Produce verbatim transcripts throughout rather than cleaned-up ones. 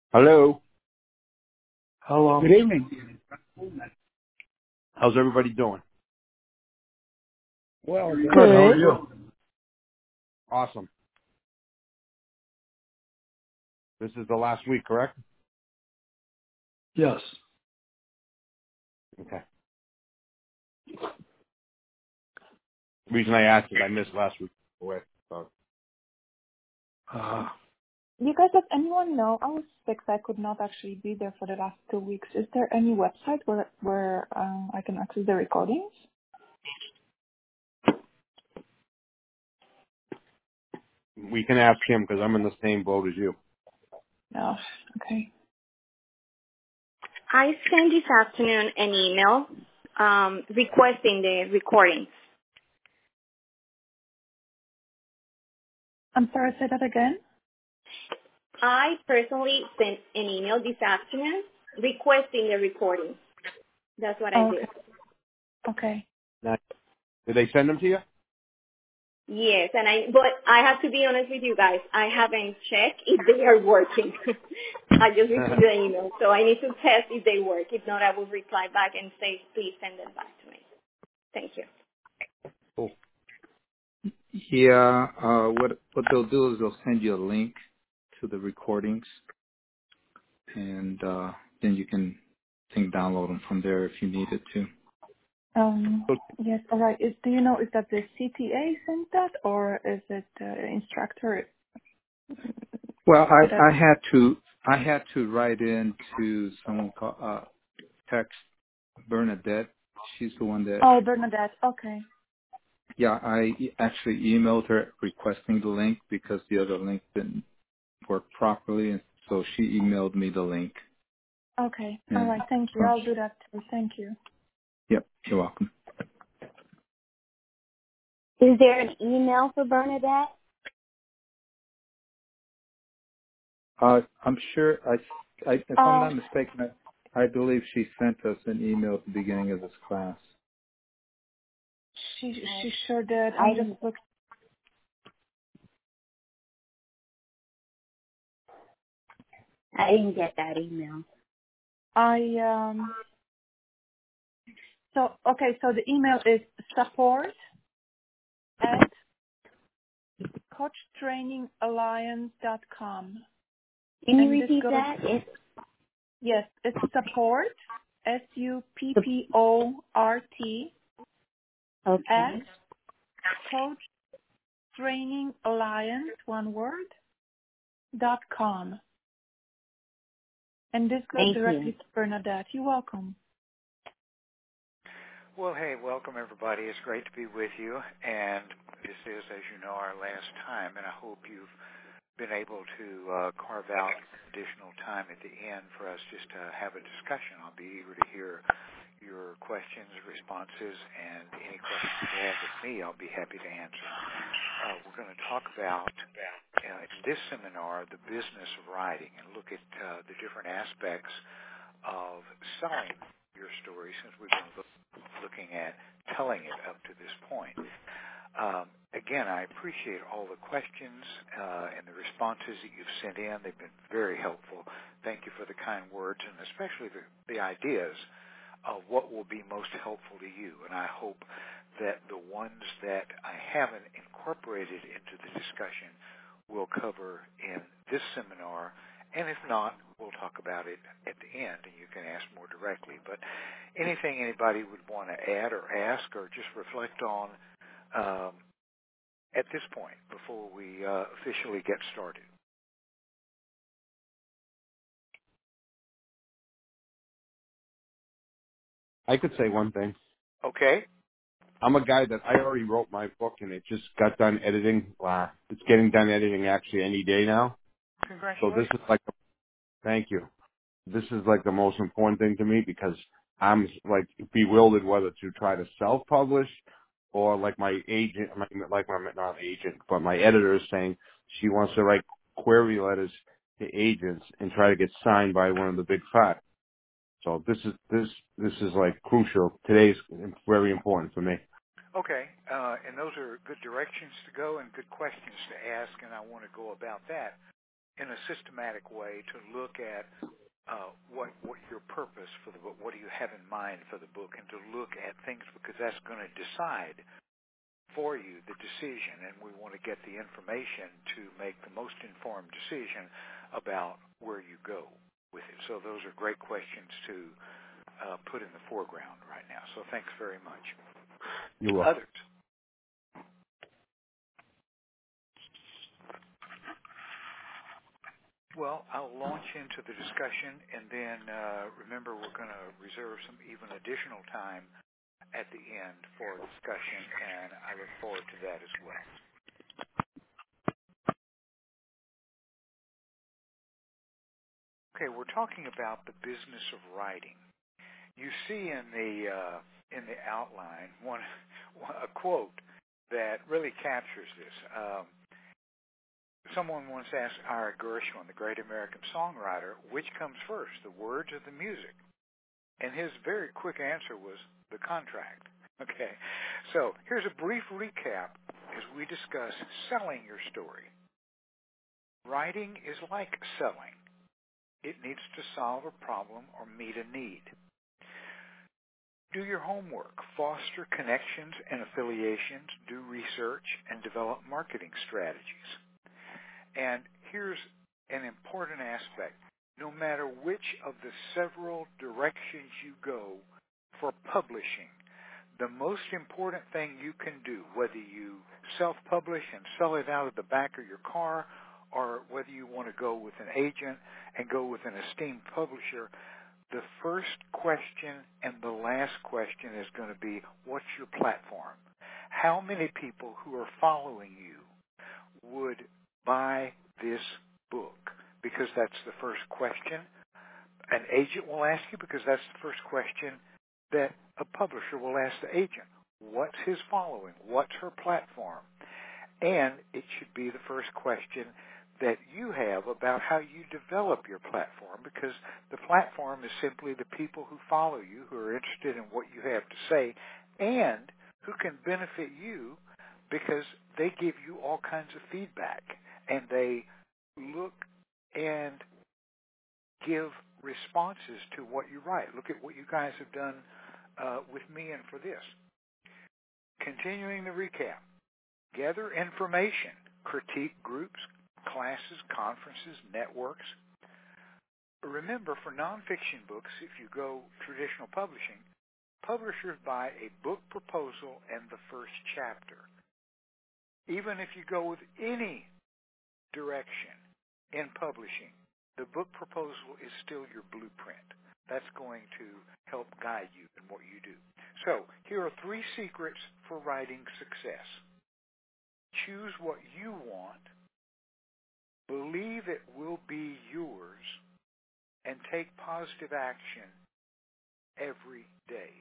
Hello. Hello. Good evening. How's everybody doing? Well, good. How are Good. you? Awesome. This is the last week, correct? Yes. Okay. The reason I asked is I missed last week. Away. So. Uh, You guys, does anyone know? I was sick, so I could not actually be there for the last two weeks. Is there any website where where um, I can access the recordings? We can ask him because I'm in the same boat as you. No. Okay. I sent this afternoon an email um, requesting the recordings. I'm sorry. Say that again. I personally sent an email this afternoon requesting the recordings. That's what I Oh, did. okay. Okay. Now, did they send them to you? Yes, and I. But I have to be honest with you guys. I haven't checked if they are working. I just received an email, so I need to test if they work. If not, I will reply back and say, please send them back to me. Thank you. Cool. yeah. Uh, what what they'll do is they'll send you a link to the recordings, and uh, then you can I think download them from there if you needed to. Um. Yes. All right. Is do you know is that the C T A sent that or is it the instructor? Well, Did I I? I had to I had to write in to someone called uh, text Bernadette. She's the one that. Oh, Bernadette. Okay. Yeah, I e- actually emailed her requesting the link because the other link didn't work properly, and so she emailed me the link. Okay. All And right. Thank you. um, I'll do that too. Thank you. yep, you're welcome. Is there an email for Bernadette? Uh, I'm sure I, I, if I'm Oh, not mistaken, I, I believe she sent us an email at the beginning of this class. she she sure did. I I'm just didn't. looking. I didn't get that email. I um. So okay. So the email is support at coach training alliance dot com, Can you and this repeat goes. that? It's Yes, it's support. S U P P O R T at okay. coach training alliance one word dot com, and this goes Thank you. directly to Bernadette. You're welcome. Well, hey, welcome everybody. It's great to be with you. And this is, as you know, our last time, and I hope you've been able to uh, carve out additional time at the end for us just to have a discussion. I'll be eager to hear your questions, responses, and any questions you have with me, I'll be happy to answer. Uh, we're going to talk about, uh, in this seminar, the business of writing and look at uh, the different aspects of selling your story since we've been look, looking at telling it up to this point. Um, again, I appreciate all the questions uh, and the responses that you've sent in. They've been very helpful. Thank you for the kind words and especially the, the ideas of what will be most helpful to you. And I hope that the ones that I haven't incorporated into the discussion will cover in this seminar. And if not, we'll talk about it at the end and you can ask more directly. But anything anybody would want to add or ask or just reflect on um, at this point before we uh, officially get started. I could say one thing. Okay. I'm a guy that I already wrote my book and it just got done editing. Wow. It's getting done editing actually any day now. So this Congratulations. is like, a, thank you. This is like the most important thing to me because I'm like bewildered whether to try to self-publish or like my agent, my, like my, not agent, but my editor is saying she wants to write query letters to agents and try to get signed by one of the big five. So this is, this, this is like crucial. Today's very important for me. Okay, uh, and those are good directions to go and good questions to ask, and I want to go about that. in a systematic way to look at uh, what what your purpose for the book, what do you have in mind for the book, and to look at things because that's going to decide for you the decision, and we want to get the information to make the most informed decision about where you go with it. So those are great questions to uh, put in the foreground right now. So thanks very much. You're welcome. Others? Well, I'll launch into the discussion, and then uh, remember we're going to reserve some even additional time at the end for discussion, and I look forward to that as well. Okay, we're talking about the business of writing. You see in the uh, in the outline one a quote that really captures this. Um, someone once asked Ira Gershwin, the great American songwriter, which comes first, the words or the music? And his very quick answer was the contract. Okay, so here's a brief recap as we discuss selling your story. Writing is like selling. It needs to solve a problem or meet a need. Do your homework, foster connections and affiliations, do research, and develop marketing strategies. And here's an important aspect. No matter which of the several directions you go for publishing, the most important thing you can do, whether you self-publish and sell it out of the back of your car, or whether you want to go with an agent and go with an esteemed publisher, the first question and the last question is going to be, what's your platform? How many people who are following you would buy this book? Because that's the first question an agent will ask you, because that's the first question that a publisher will ask the agent. What's his following? What's her platform? And it should be the first question that you have about how you develop your platform, because the platform is simply the people who follow you, who are interested in what you have to say, and who can benefit you because they give you all kinds of feedback, and they look and give responses to what you write. Look at what you guys have done uh, with me and for this. Continuing the recap. Gather information, critique groups, classes, conferences, networks. Remember, for nonfiction books, if you go traditional publishing, publishers buy a book proposal and the first chapter. Even if you go with any direction in publishing, the book proposal is still your blueprint. That's going to help guide you in what you do. So, here are three secrets for writing success. Choose what you want, believe it will be yours, and take positive action every day.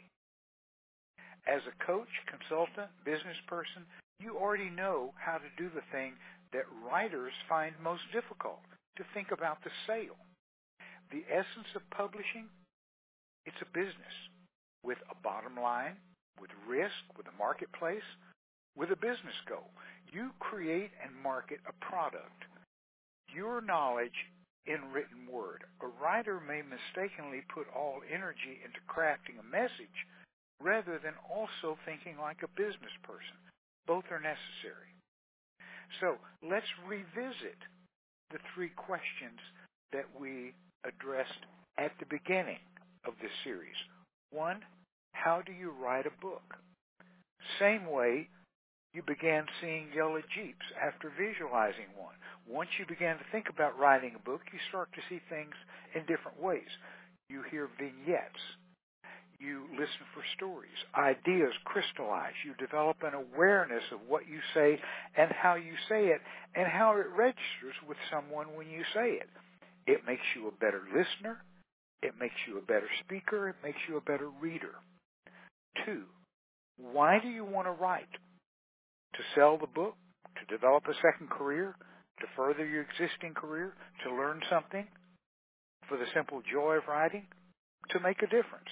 As a coach, consultant, business person, you already know how to do the thing that writers find most difficult, to think about the sale. The essence of publishing, it's a business with a bottom line, with risk, with a marketplace, with a business goal. You create and market a product. Your knowledge in written word. A writer may mistakenly put all energy into crafting a message rather than also thinking like a business person. Both are necessary. So let's revisit the three questions that we addressed at the beginning of this series. One, how do you write a book? Same way you began seeing yellow Jeeps after visualizing one. Once you began to think about writing a book, you start to see things in different ways. You hear vignettes. You listen for stories. Ideas crystallize. You develop an awareness of what you say and how you say it and how it registers with someone when you say it. It makes you a better listener. It makes you a better speaker. It makes you a better reader. Two, why do you want to write? To sell the book? To develop a second career? To further your existing career? To learn something? For the simple joy of writing? To make a difference?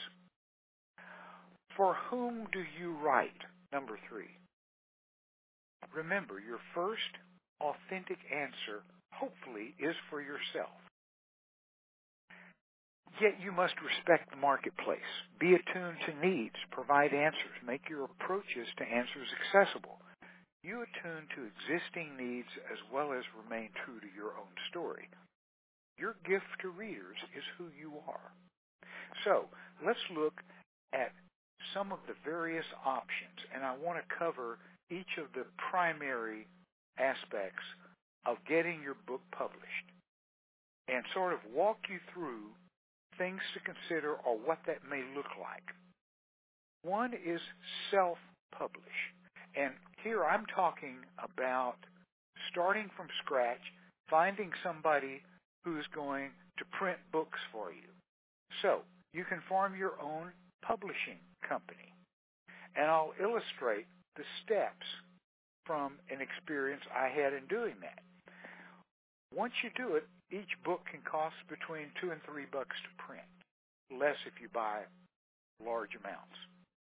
For whom do you write? Number three. Remember, your first authentic answer hopefully, is for yourself. Yet you must respect the marketplace, be attuned to needs, provide answers, make your approaches to answers accessible. You attune to existing needs as well as remain true to your own story. Your gift to readers is who you are. So let's look at some of the various options, and I want to cover each of the primary aspects of getting your book published and sort of walk you through things to consider or what that may look like. One is self-publish. And here I'm talking about starting from scratch, finding somebody who's going to print books for you. So you can form your own publishing company. And I'll illustrate the steps from an experience I had in doing that. Once you do it, each book can cost between two and three bucks to print, less if you buy large amounts.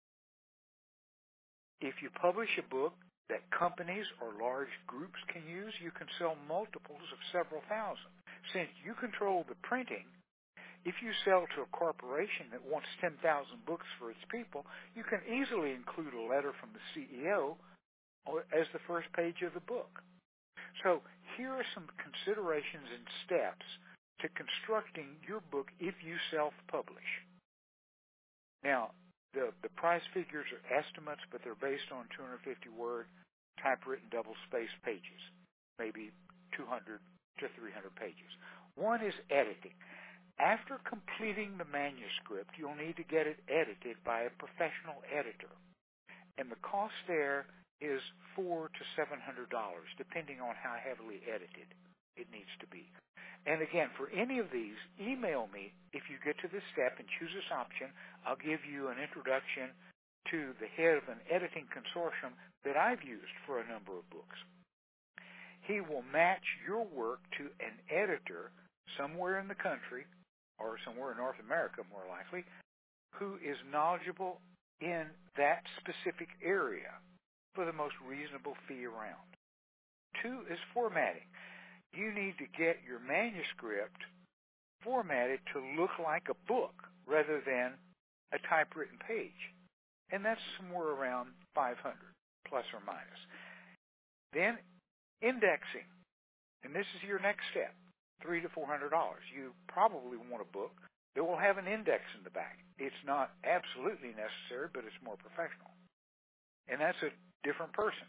If you publish a book that companies or large groups can use, you can sell multiples of several thousand. Since you control the printing, if you sell to a corporation that wants ten thousand books for its people, you can easily include a letter from the C E O as the first page of the book. So here are some considerations and steps to constructing your book if you self-publish. Now, the, the price figures are estimates, but they're based on two hundred fifty word typewritten double-spaced pages, maybe two hundred to three hundred pages. One is editing. After completing the manuscript, you'll need to get it edited by a professional editor. And the cost there is four to seven hundred dollars, depending on how heavily edited it needs to be. And again, for any of these, email me if you get to this step and choose this option. I'll give you an introduction to the head of an editing consortium that I've used for a number of books. He will match your work to an editor somewhere in the country, or somewhere in North America more likely, who is knowledgeable in that specific area for the most reasonable fee around. Two is formatting. You need to get your manuscript formatted to look like a book rather than a typewritten page. And that's somewhere around five hundred dollars, plus or minus. Then indexing. And this is your next step, three hundred to four hundred dollars. You probably want a book that will have an index in the back. It's not absolutely necessary, but it's more professional. And that's a different person.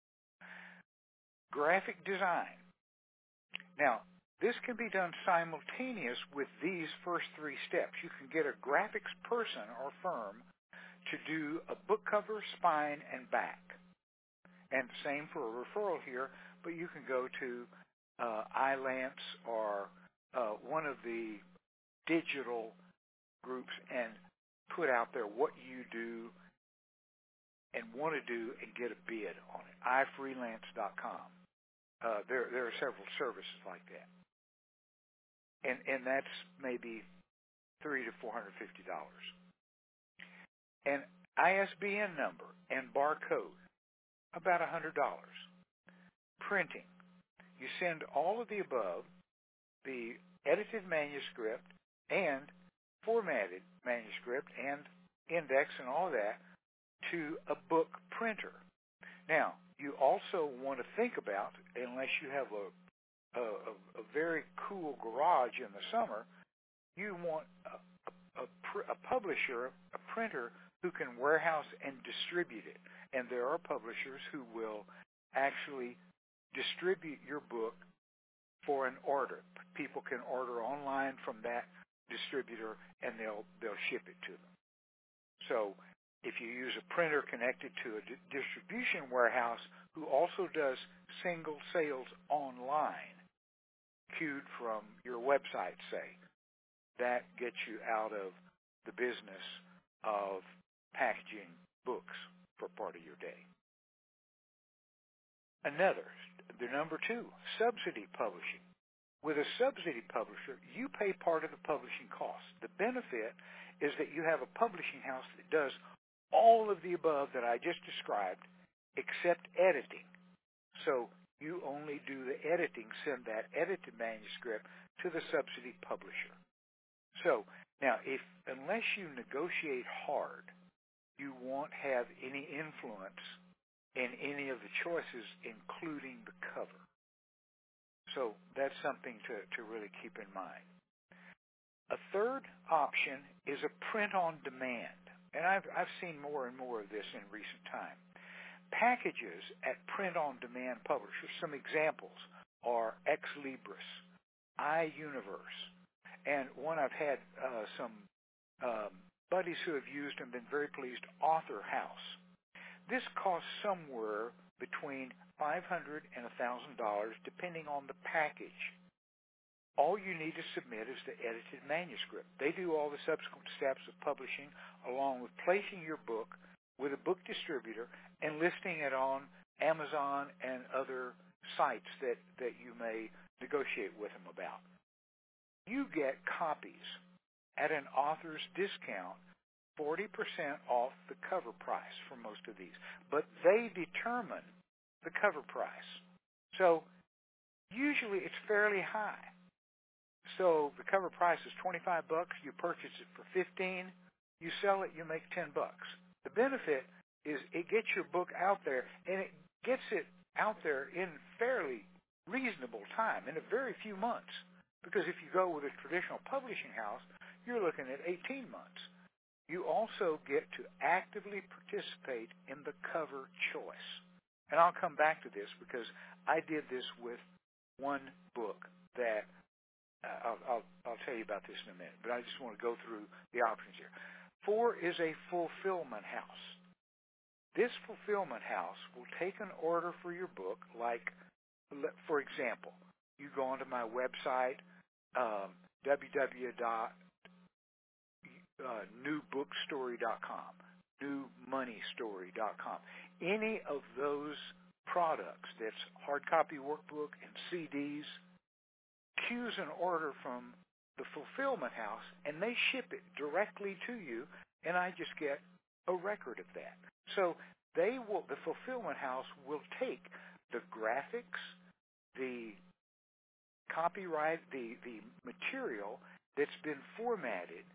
Graphic design. Now, this can be done simultaneous with these first three steps. You can get a graphics person or firm to do a book cover, spine, and back. And same for a referral here, but you can go to uh, iLance or uh, one of the digital groups and put out there what you do and want to do and get a bid on it. i freelance dot com. Uh, there, there are several services like that, and and that's maybe three to four hundred fifty dollars. An I S B N number and barcode, about a hundred dollars. Printing, you send all of the above, the edited manuscript and formatted manuscript and index and all of that to a book printer. Now, you also want to think about, unless you have a, a, a very cool garage in the summer, you want a, a, a publisher, a printer, who can warehouse and distribute it. And there are publishers who will actually distribute your book for an order. People can order online from that distributor, and they'll they'll ship it to them. So if you use a printer connected to a di- distribution warehouse who also does single sales online, queued from your website, say, that gets you out of the business of packaging books for part of your day. Another, the number two, subsidy publishing. With a subsidy publisher, you pay part of the publishing cost. The benefit is that you have a publishing house that does all of the above that I just described, except editing. So You only do the editing, send that edited manuscript to the subsidy publisher. So now, if unless you negotiate hard, you won't have any influence in any of the choices, including the cover. So that's something to, to really keep in mind. A third option is a print on demand. And I've, I've seen more and more of this in recent time. Packages at print on demand publishers, some examples are Ex Libris, iUniverse, and one I've had uh, some um, buddies who have used and been very pleased, Author House. This costs somewhere between five hundred dollars and one thousand dollars depending on the package. All you need to submit is the edited manuscript. They do all the subsequent steps of publishing, along with placing your book with a book distributor and listing it on Amazon and other sites that, that you may negotiate with them about. You get copies at an author's discount, forty percent off the cover price for most of these. But they determine the cover price. So usually it's fairly high. So the cover price is twenty-five bucks. You purchase it for fifteen. You sell it, you make ten bucks. The benefit is it gets your book out there, and it gets it out there in fairly reasonable time, in a very few months. Because if you go with a traditional publishing house, you're looking at eighteen months. You also get to actively participate in the cover choice. And I'll come back to this because I did this with one book that uh, I'll, I'll, I'll tell you about this in a minute, but I just want to go through the options here. Four is a fulfillment house. This fulfillment house will take an order for your book, like, for example, you go onto my website, um, w w w dot new book story dot com, new money story dot com. Any of those products, that's hard copy workbook and C Ds, queues an order from the fulfillment house, and they ship it directly to you, and I just get a record of that. So they will, the fulfillment house will take the graphics, the copyright, the, the material that's been formatted,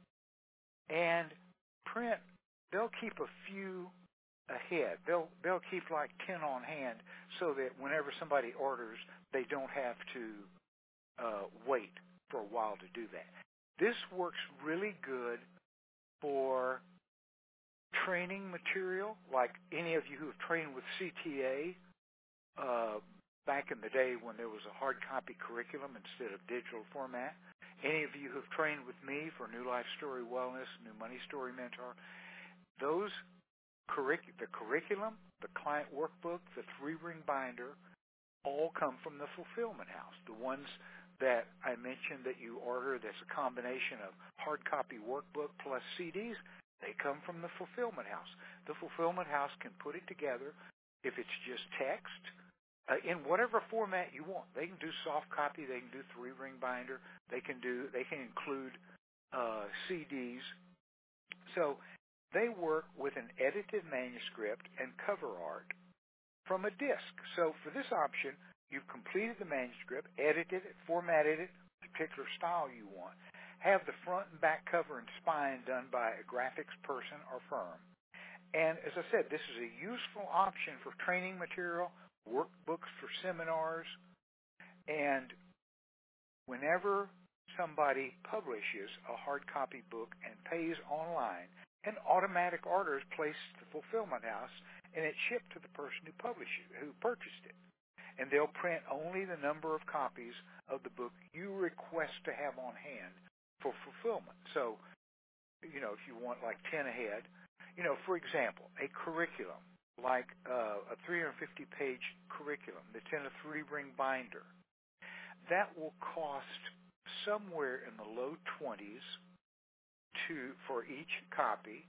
and print. They'll keep a few ahead. They'll they'll keep like ten on hand so that whenever somebody orders, they don't have to uh, wait for a while to do that. This works really good for training material, like any of you who have trained with C T A uh, back in the day when there was a hard copy curriculum instead of digital format. Any of you who have trained with me for New Life Story Wellness, New Money Story Mentor, those curric- the curriculum, the client workbook, the three-ring binder, all come from the fulfillment house. The ones that I mentioned that you order that's a combination of hard copy workbook plus C Ds, they come from the fulfillment house. The fulfillment house can put it together if it's just text, uh, in whatever format you want. They can do soft copy, they can do three-ring binder, they can do they can include uh, C Ds. So they work with an edited manuscript and cover art from a disc. So for this option, you've completed the manuscript, edited it, formatted it, the particular style you want, have the front and back cover and spine done by a graphics person or firm. And as I said, this is a useful option for training material, workbooks for seminars, and whenever somebody publishes a hard copy book and pays online, an automatic order is placed to the fulfillment house, and it's shipped to the person who published it, who purchased it. And they'll print only the number of copies of the book you request to have on hand for fulfillment. So, you know, if you want like ten ahead, you know, for example, a curriculum, like uh, a three hundred fifty page curriculum that's in a three-ring binder, that will cost somewhere in the low twenties to for each copy,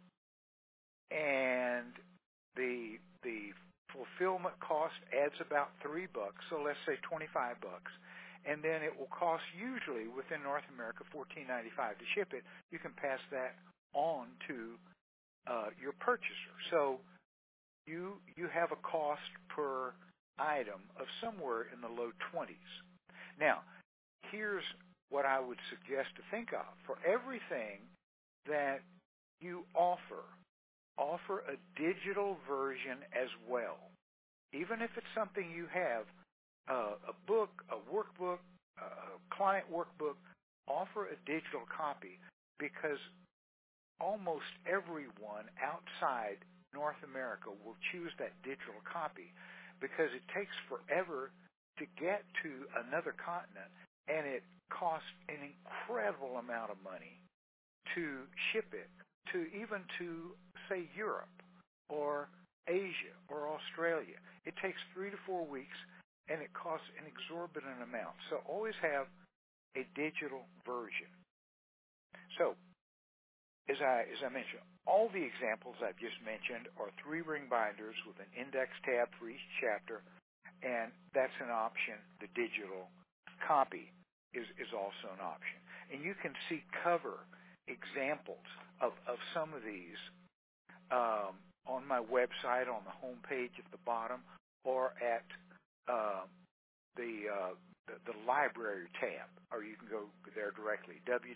and the the fulfillment cost adds about three bucks, so let's say twenty-five bucks, and then it will cost usually within North America fourteen ninety-five to ship it. You can pass that on to uh, your purchaser. So you you have a cost per item of somewhere in the low twenties. Now, here's what I would suggest to think of. For everything that you offer, offer a digital version as well. Even if it's something you have, uh, a book, a workbook, a client workbook, offer a digital copy, because almost everyone outside North America will choose that digital copy, because it takes forever to get to another continent, and it costs an incredible amount of money to ship it to even to, say, Europe or Asia or Australia. It takes three to four weeks, and it costs an exorbitant amount. So always have a digital version. So, as I, as I mentioned, all the examples I've just mentioned are three-ring binders with an index tab for each chapter, and that's an option. The digital copy is, is also an option. And you can see cover examples of, of some of these um, on my website, on the home page at the bottom, or at uh, the, uh, the the library tab, or you can go there directly,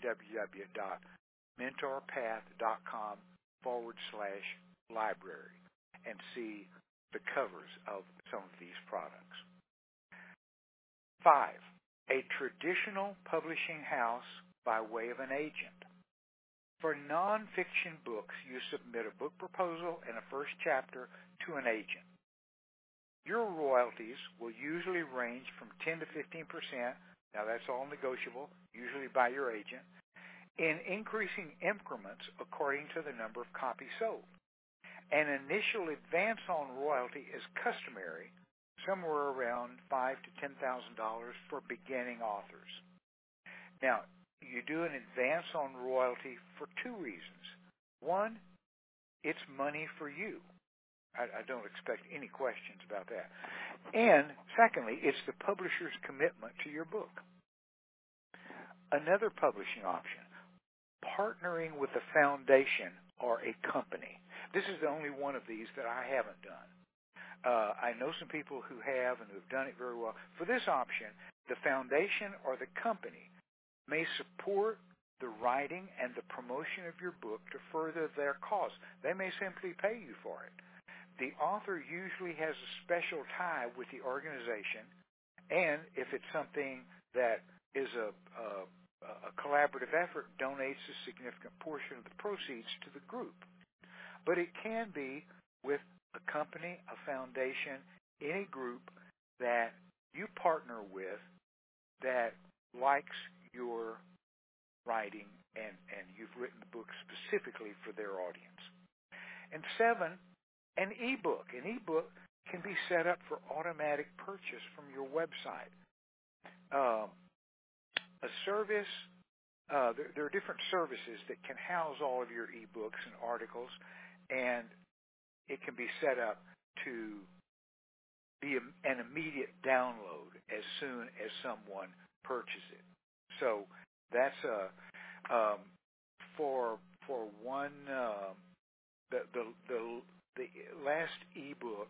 www.mentorpath.com forward slash library, and see the covers of some of these products. Five, a traditional publishing house by way of an agent. For nonfiction books, you submit a book proposal and a first chapter to an agent. Your royalties will usually range from ten to fifteen percent, now that's all negotiable, usually by your agent, in increasing increments according to the number of copies sold. An initial advance on royalty is customary, somewhere around five thousand to ten thousand dollars for beginning authors. Now, you do an advance on royalty for two reasons. One, it's money for you. I, I don't expect any questions about that. And secondly, it's the publisher's commitment to your book. Another publishing option, partnering with a foundation or a company. This is the only one of these that I haven't done. Uh, I know some people who have and who have done it very well. For this option, the foundation or the company may support the writing and the promotion of your book to further their cause. They may simply pay you for it. The author usually has a special tie with the organization, and if it's something that is a, a, a collaborative effort, donates a significant portion of the proceeds to the group. But it can be with a company, a foundation, any group that you partner with that likes your writing, and, and you've written the book specifically for their audience. And seven, an ebook. An ebook can be set up for automatic purchase from your website. Um, a service, uh, there, there are different services that can house all of your ebooks and articles, and it can be set up to be a, an immediate download as soon as someone purchases it. So that's a um, for for one uh, the, the the the last ebook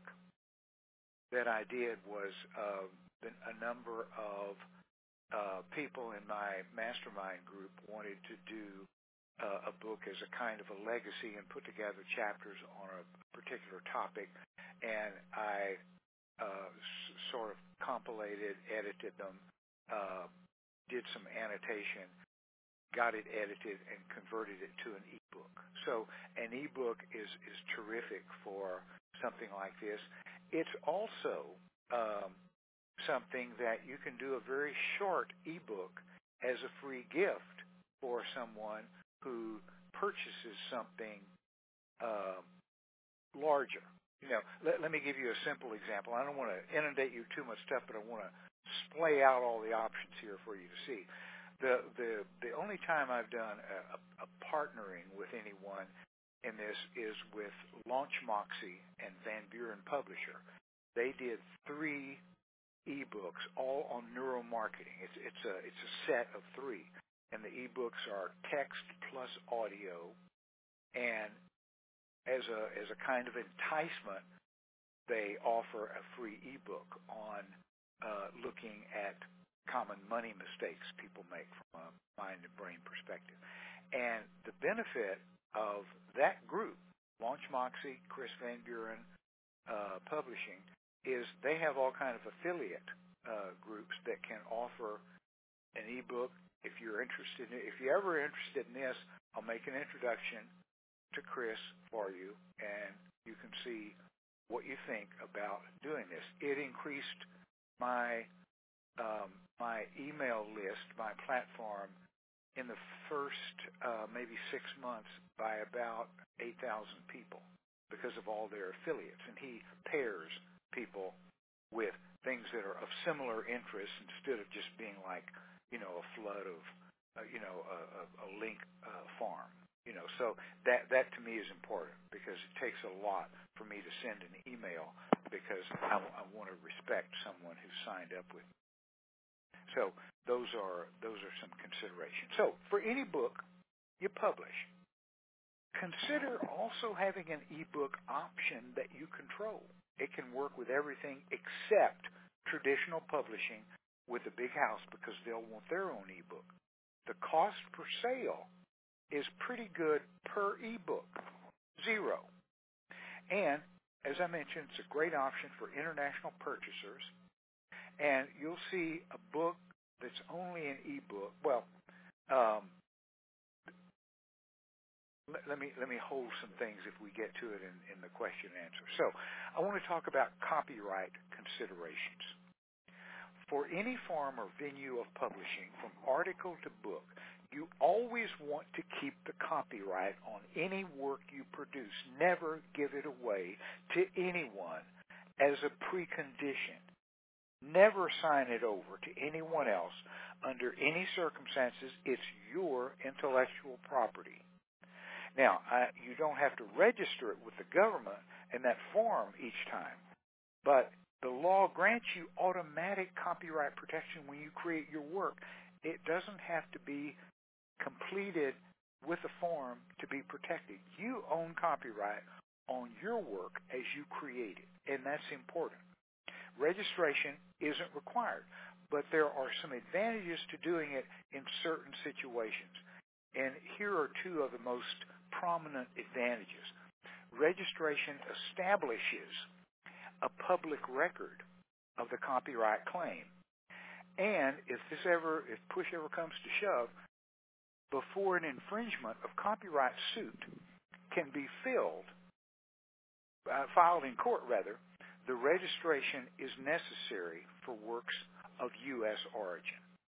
that I did was uh, a number of uh, people in my mastermind group wanted to do uh, a book as a kind of a legacy and put together chapters on a particular topic, and I uh, s- sort of compilated, edited them. Uh, did some annotation, got it edited, and converted it to an ebook. So an ebook is, is terrific for something like this. It's also um, something that you can do a very short ebook as a free gift for someone who purchases something uh, larger. You know, let, let me give you a simple example. I don't want to inundate you too much stuff, but I want to splay out all the options here for you to see. The the the only time I've done a, a, a partnering with anyone in this is with Launch Moxie and Van Buren Publisher. They did three ebooks, all on neuromarketing. It's it's a it's a set of three, and the ebooks are text plus audio, and as a as a kind of enticement, they offer a free ebook on uh, looking at common money mistakes people make from a mind and brain perspective. And the benefit of that group, Launch Moxie, Chris Van Buren uh, Publishing, is they have all kind of affiliate uh, groups that can offer an ebook. If you're interested in, if you're ever interested in this, I'll make an introduction to Chris for you, and you can see what you think about doing this. It increased my um, my email list, my platform, in the first uh, maybe six months by about eight thousand people because of all their affiliates. And he pairs people with things that are of similar interest instead of just being like, you know, a flood of, uh, you know, a, a, a link uh, farm. You know, so that that to me is important because it takes a lot for me to send an email because I, I want to respect someone who signed up with me. So those are those are some considerations. So for any book you publish, consider also having an ebook option that you control. It can work with everything except traditional publishing with a big house because they'll want their own ebook. The cost per sale is pretty good per ebook, zero. And as I mentioned, it's a great option for international purchasers. And you'll see a book that's only an ebook. Well, um, let, let me let me hold some things if we get to it in, in the question and answer. So I want to talk about copyright considerations. For any form or venue of publishing, from article to book, you always want to keep the copyright on any work you produce. Never give it away to anyone as a precondition. Never sign it over to anyone else under any circumstances. It's your intellectual property. Now, I, you don't have to register it with the government in that form each time, but the law grants you automatic copyright protection when you create your work. It doesn't have to be completed with a form to be protected. You own copyright on your work as you create it, and that's important. Registration isn't required, but there are some advantages to doing it in certain situations. And here are two of the most prominent advantages. Registration establishes a public record of the copyright claim. And if this ever, if push ever comes to shove, before an infringement of copyright suit can be filled, uh, filed in court rather, the registration is necessary for works of U S origin.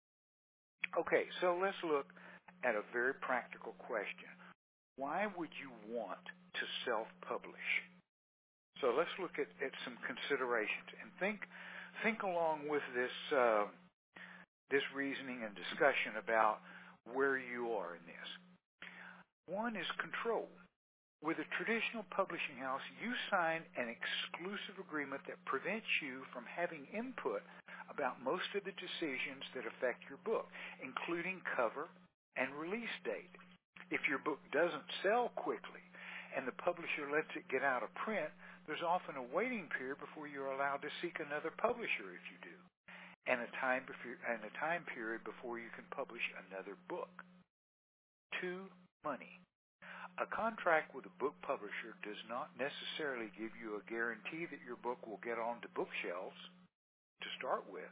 Okay, so let's look at a very practical question. Why would you want to self-publish? So let's look at, at some considerations and think think along with this uh, this reasoning and discussion about where you are in this. One is control. With a traditional publishing house, you sign an exclusive agreement that prevents you from having input about most of the decisions that affect your book, including cover and release date. If your book doesn't sell quickly and the publisher lets it get out of print, there's often a waiting period before you're allowed to seek another publisher if you do, and a time and a time period before you can publish another book. Two, money. A contract with a book publisher does not necessarily give you a guarantee that your book will get onto bookshelves to start with,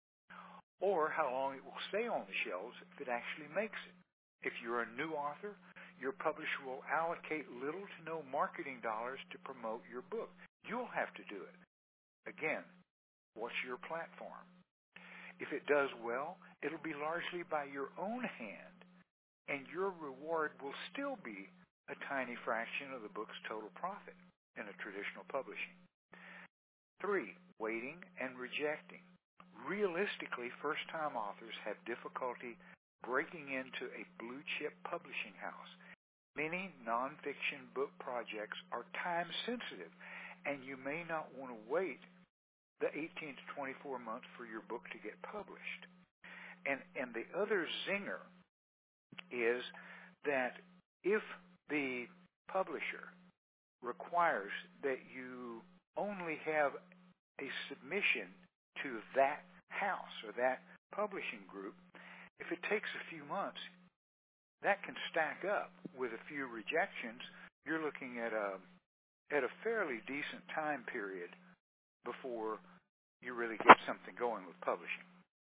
or how long it will stay on the shelves if it actually makes it. If you're a new author, your publisher will allocate little to no marketing dollars to promote your book. You'll have to do it. Again, what's your platform? If it does well, it'll be largely by your own hand, and your reward will still be a tiny fraction of the book's total profit in a traditional publishing. Three, waiting and rejecting. Realistically, first-time authors have difficulty breaking into a blue-chip publishing house. Many nonfiction book projects are time-sensitive, and you may not want to wait the eighteen to twenty-four months for your book to get published. And, and the other zinger is that if the publisher requires that you only have a submission to that house or that publishing group, if it takes a few months, that can stack up with a few rejections. You're looking at a at a fairly decent time period before you really get something going with publishing.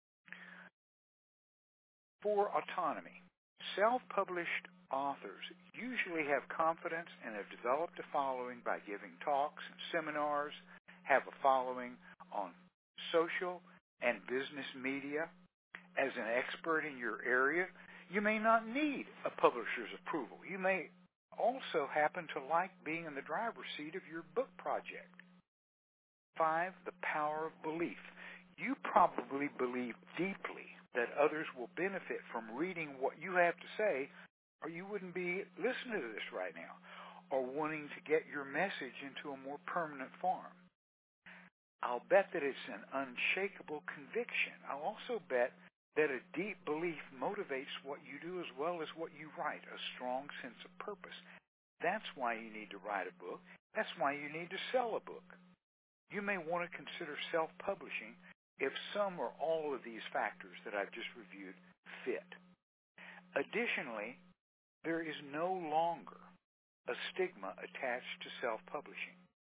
For autonomy, self-published authors usually have confidence and have developed a following by giving talks and seminars, have a following on social and business media. As an expert in your area, you may not need a publisher's approval. You may also happen to like being in the driver's seat of your book project. Five, the power of belief. You probably believe deeply that others will benefit from reading what you have to say, or you wouldn't be listening to this right now, or wanting to get your message into a more permanent form. I'll bet that it's an unshakable conviction. I'll also bet that a deep belief motivates what you do as well as what you write, a strong sense of purpose. That's why you need to write a book. That's why you need to sell a book. You may want to consider self-publishing if some or all of these factors that I've just reviewed fit. Additionally, there is no longer a stigma attached to self-publishing.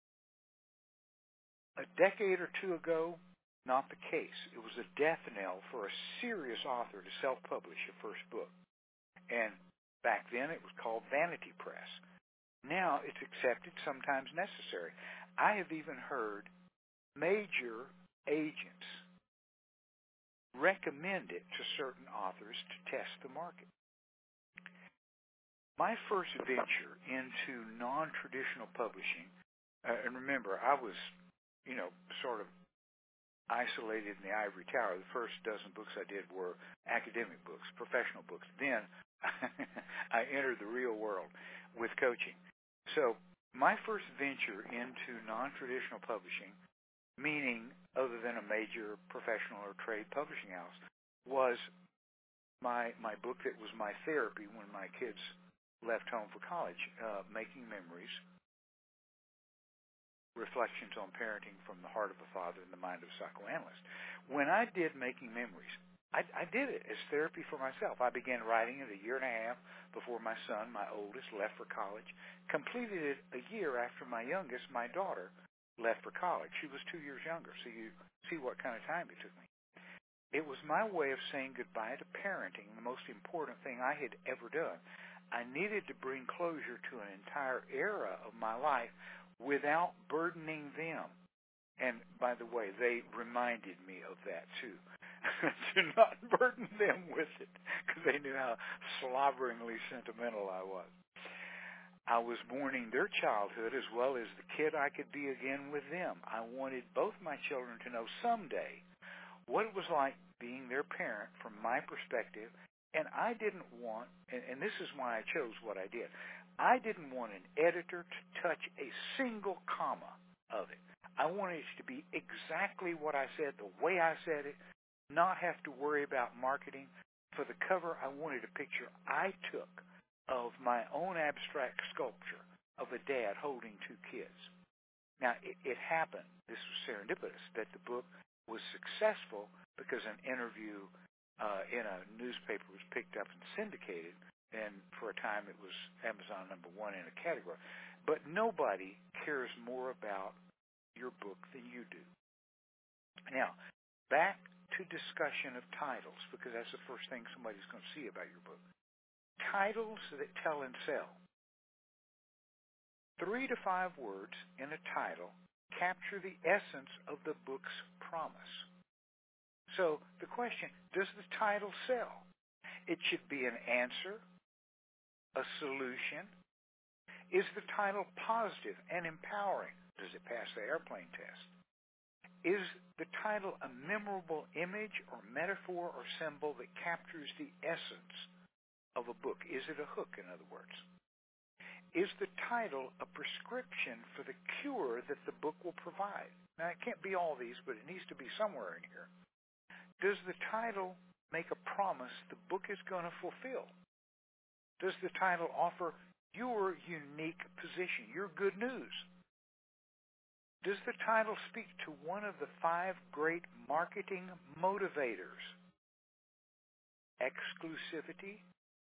A decade or two ago, not the case. It was a death knell for a serious author to self-publish a first book. And back then it was called vanity press. Now it's accepted, sometimes necessary. I have even heard major agents recommend it to certain authors to test the market. My first venture into non-traditional publishing, uh, and remember, I was, you know, sort of isolated in the ivory tower. The first dozen books I did were academic books, professional books. Then I entered the real world with coaching. So my first venture into non-traditional publishing, meaning other than a major professional or trade publishing house, was my my book that was my therapy when my kids left home for college, uh, Making Memories, Reflections on Parenting from the Heart of a Father and the Mind of a Psychoanalyst. When I did Making Memories, I, I did it as therapy for myself. I began writing it a year and a half before my son, my oldest, left for college, completed it a year after my youngest, my daughter, left for college. She was two years younger, so you see what kind of time it took me. It was my way of saying goodbye to parenting, the most important thing I had ever done. I needed to bring closure to an entire era of my life without burdening them. And by the way, they reminded me of that too, to not burden them with it, because they knew how slobberingly sentimental I was. I was mourning their childhood as well as the kid I could be again with them. I wanted both my children to know someday what it was like being their parent from my perspective, and I didn't want, and, and this is why I chose what I did, I didn't want an editor to touch a single comma of it. I wanted it to be exactly what I said, the way I said it, not have to worry about marketing. For the cover, I wanted a picture I took of my own abstract sculpture of a dad holding two kids. Now, it, it happened, this was serendipitous, that the book was successful because an interview uh, in a newspaper was picked up and syndicated, and for a time it was Amazon number one in a category. But nobody cares more about your book than you do. Now, back to discussion of titles, because that's the first thing somebody's going to see about your book. Titles that tell and sell. Three to five words in a title capture the essence of the book's promise. So the question, does the title sell? It should be an answer, a solution. Is the title positive and empowering? Does it pass the airplane test? Is the title a memorable image or metaphor or symbol that captures the essence of a book? Is it a hook, in other words? Is the title a prescription for the cure that the book will provide? Now, it can't be all these, but it needs to be somewhere in here. Does the title make a promise the book is going to fulfill? Does the title offer your unique position, your good news? Does the title speak to one of the five great marketing motivators? Exclusivity,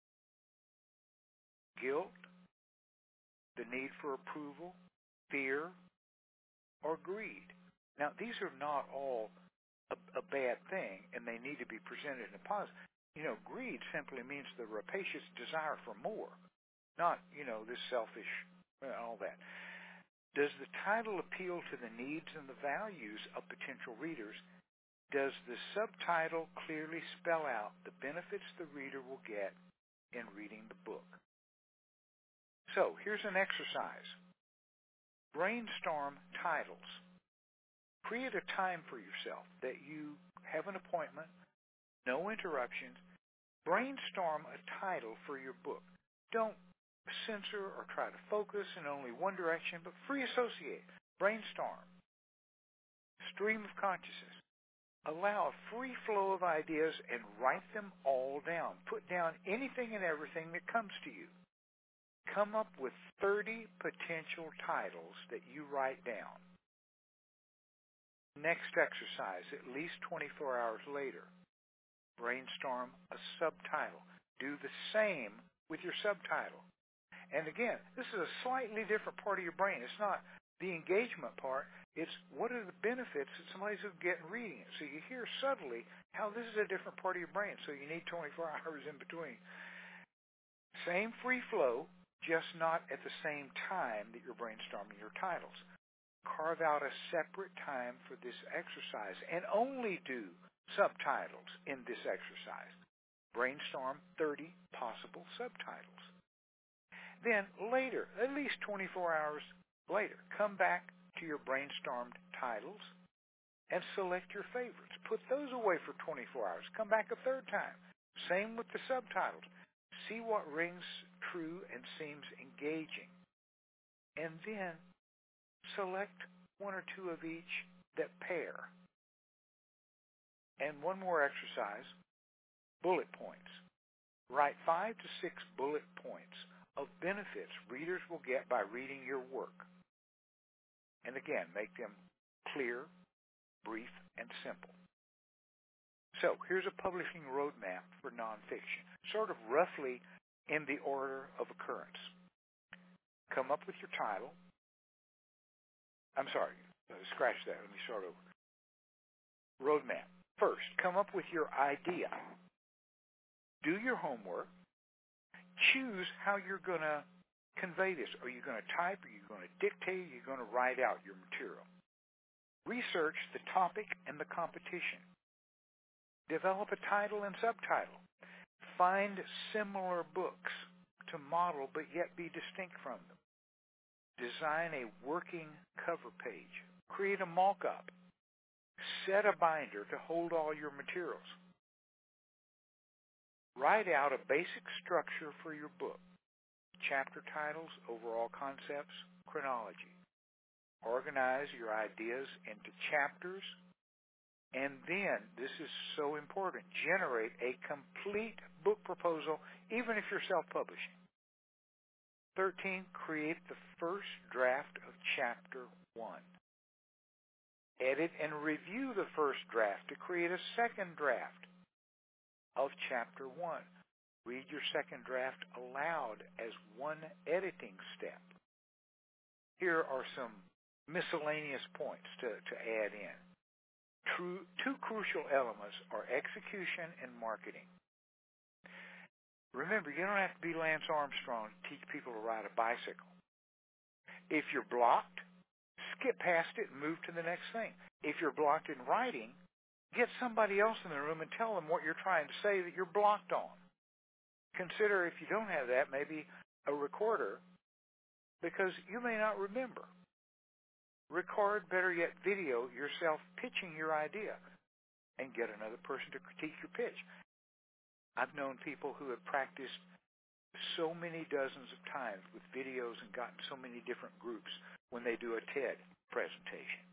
guilt, the need for approval, fear, or greed. Now, these are not all a, a bad thing, and they need to be presented in a positive. You know, greed simply means the rapacious desire for more, not, you know, this selfish, uh, all that. Does the title appeal to the needs and the values of potential readers? Does the subtitle clearly spell out the benefits the reader will get in reading the book? So, here's an exercise. Brainstorm titles. Create a time for yourself that you have an appointment, no interruptions. Brainstorm a title for your book. Don't censor or try to focus in only one direction, but free associate. Brainstorm. Stream of consciousness. Allow a free flow of ideas and write them all down. Put down anything and everything that comes to you. Come up with thirty potential titles that you write down. Next exercise, at least twenty-four hours later, brainstorm a subtitle. Do the same with your subtitle. And again, this is a slightly different part of your brain. It's not the engagement part. It's what are the benefits that somebody's going to get in reading it. So you hear subtly how this is a different part of your brain. So you need twenty-four hours in between. Same free flow, just not at the same time that you're brainstorming your titles. Carve out a separate time for this exercise and only do subtitles in this exercise. Brainstorm thirty possible subtitles. Then later, at least twenty-four hours later, come back to your brainstormed titles and select your favorites. Put those away for twenty-four hours. Come back a third time. Same with the subtitles. See what rings true and seems engaging. And then select one or two of each that pair. And one more exercise, bullet points. Write five to six bullet points of benefits readers will get by reading your work. And again, make them clear, brief, and simple. So here's a publishing roadmap for nonfiction, sort of roughly in the order of occurrence. Come up with your title. I'm sorry, scratch that. Let me start over. Roadmap. First, come up with your idea. Do your homework. Choose how you're going to convey this. Are you going to type? Are you going to dictate? Are you going to write out your material? Research the topic and the competition. Develop a title and subtitle. Find similar books to model but yet be distinct from them. Design a working cover page. Create a mock-up. Set a binder to hold all your materials. Write out a basic structure for your book. Chapter titles, overall concepts, chronology. Organize your ideas into chapters. And then, this is so important, generate a complete book proposal, even if you're self-publishing. thirteen, create the first draft of Chapter one. Edit and review the first draft to create a second draft of Chapter one. Read your second draft aloud as one editing step. Here are some miscellaneous points to, to add in. True, two crucial elements are execution and marketing. Remember, you don't have to be Lance Armstrong to teach people to ride a bicycle. If you're blocked, skip past it and move to the next thing. If you're blocked in writing, get somebody else in the room and tell them what you're trying to say that you're blocked on. Consider, if you don't have that, maybe a recorder, because you may not remember. Record, better yet, video yourself pitching your idea and get another person to critique your pitch. I've known people who have practiced so many dozens of times with videos and gotten so many different groups when they do a TED presentation.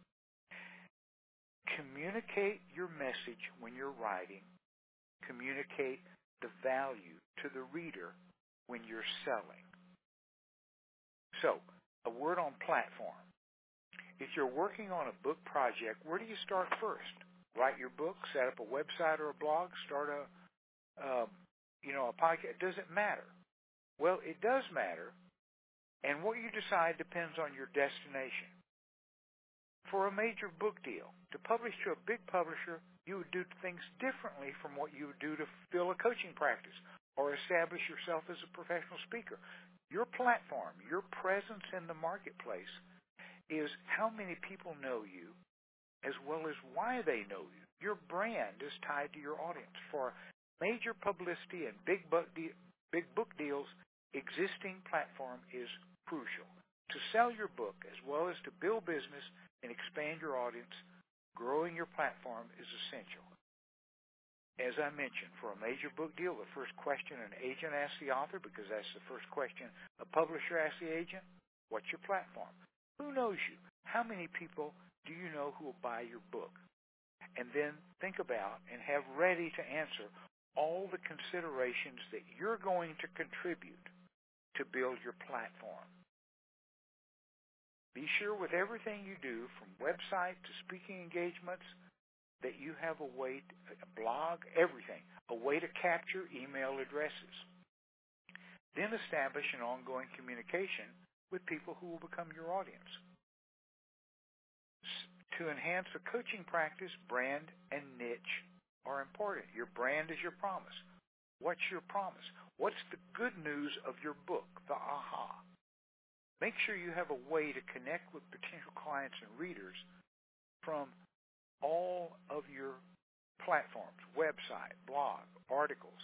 Communicate your message when you're writing. Communicate the value to the reader when you're selling. So, a word on platform. If you're working on a book project, where do you start first? Write your book, set up a website or a blog, start a, um, you know, a podcast. Does it matter? Well, it does matter, and what you decide depends on your destination. For a major book deal, to publish to a big publisher, you would do things differently from what you would do to fill a coaching practice or establish yourself as a professional speaker. Your platform, your presence in the marketplace is how many people know you as well as why they know you. Your brand is tied to your audience. For major publicity and big book, de- big book deals, existing platform is crucial. To sell your book as well as to build business and expand your audience, growing your platform is essential. As I mentioned, for a major book deal, the first question an agent asks the author, because that's the first question a publisher asks the agent, what's your platform? Who knows you? How many people do you know who will buy your book? And then think about and have ready to answer all the considerations that you're going to contribute to build your platform. Be sure with everything you do, from website to speaking engagements, that you have a way, to, a blog, everything, a way to capture email addresses. Then establish an ongoing communication with people who will become your audience. To enhance a coaching practice, brand and niche are important. Your brand is your promise. What's your promise? What's the good news of your book, the aha? Make sure you have a way to connect with potential clients and readers from all of your platforms, website, blog, articles.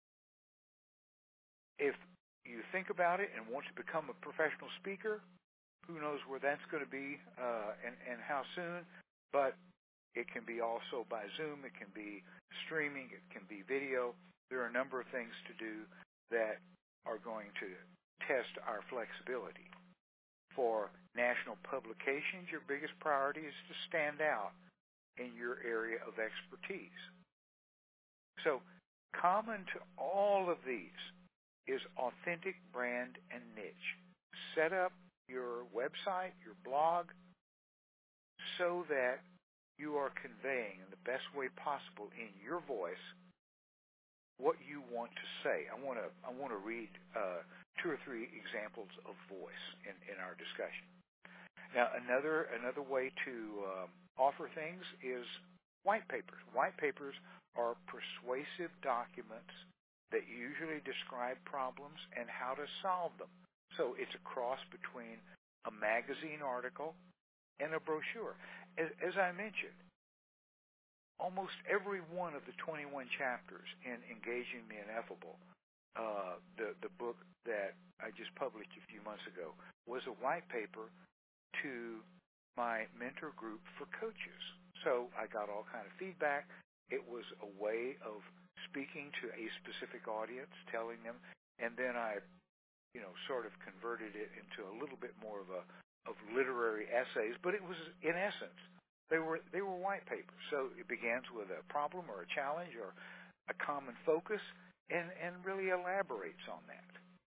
If you think about it and want to become a professional speaker, who knows where that's going to be uh, and, and how soon, but it can be also by Zoom, it can be streaming, it can be video. There are a number of things to do that are going to test our flexibility. For national publications, your biggest priority is to stand out in your area of expertise. So common to all of these is authentic brand and niche. Set up your website, your blog, so that you are conveying in the best way possible in your voice what you want to say. I want to I want to read uh, two or three examples of voice in, in our discussion. Now, another another way to um, offer things is white papers. White papers are persuasive documents that usually describe problems and how to solve them. So it's a cross between a magazine article and a brochure. As, as I mentioned, almost every one of the twenty-one chapters in Engaging the Ineffable, uh, the, the book that I just published a few months ago, was a white paper to my mentor group for coaches. So I got all kind of feedback. It was a way of speaking to a specific audience, telling them, and then I, you know, sort of converted it into a little bit more of a of literary essays, but it was, in essence, they were they were white papers. So it begins with a problem or a challenge or a common focus, and, and really elaborates on that.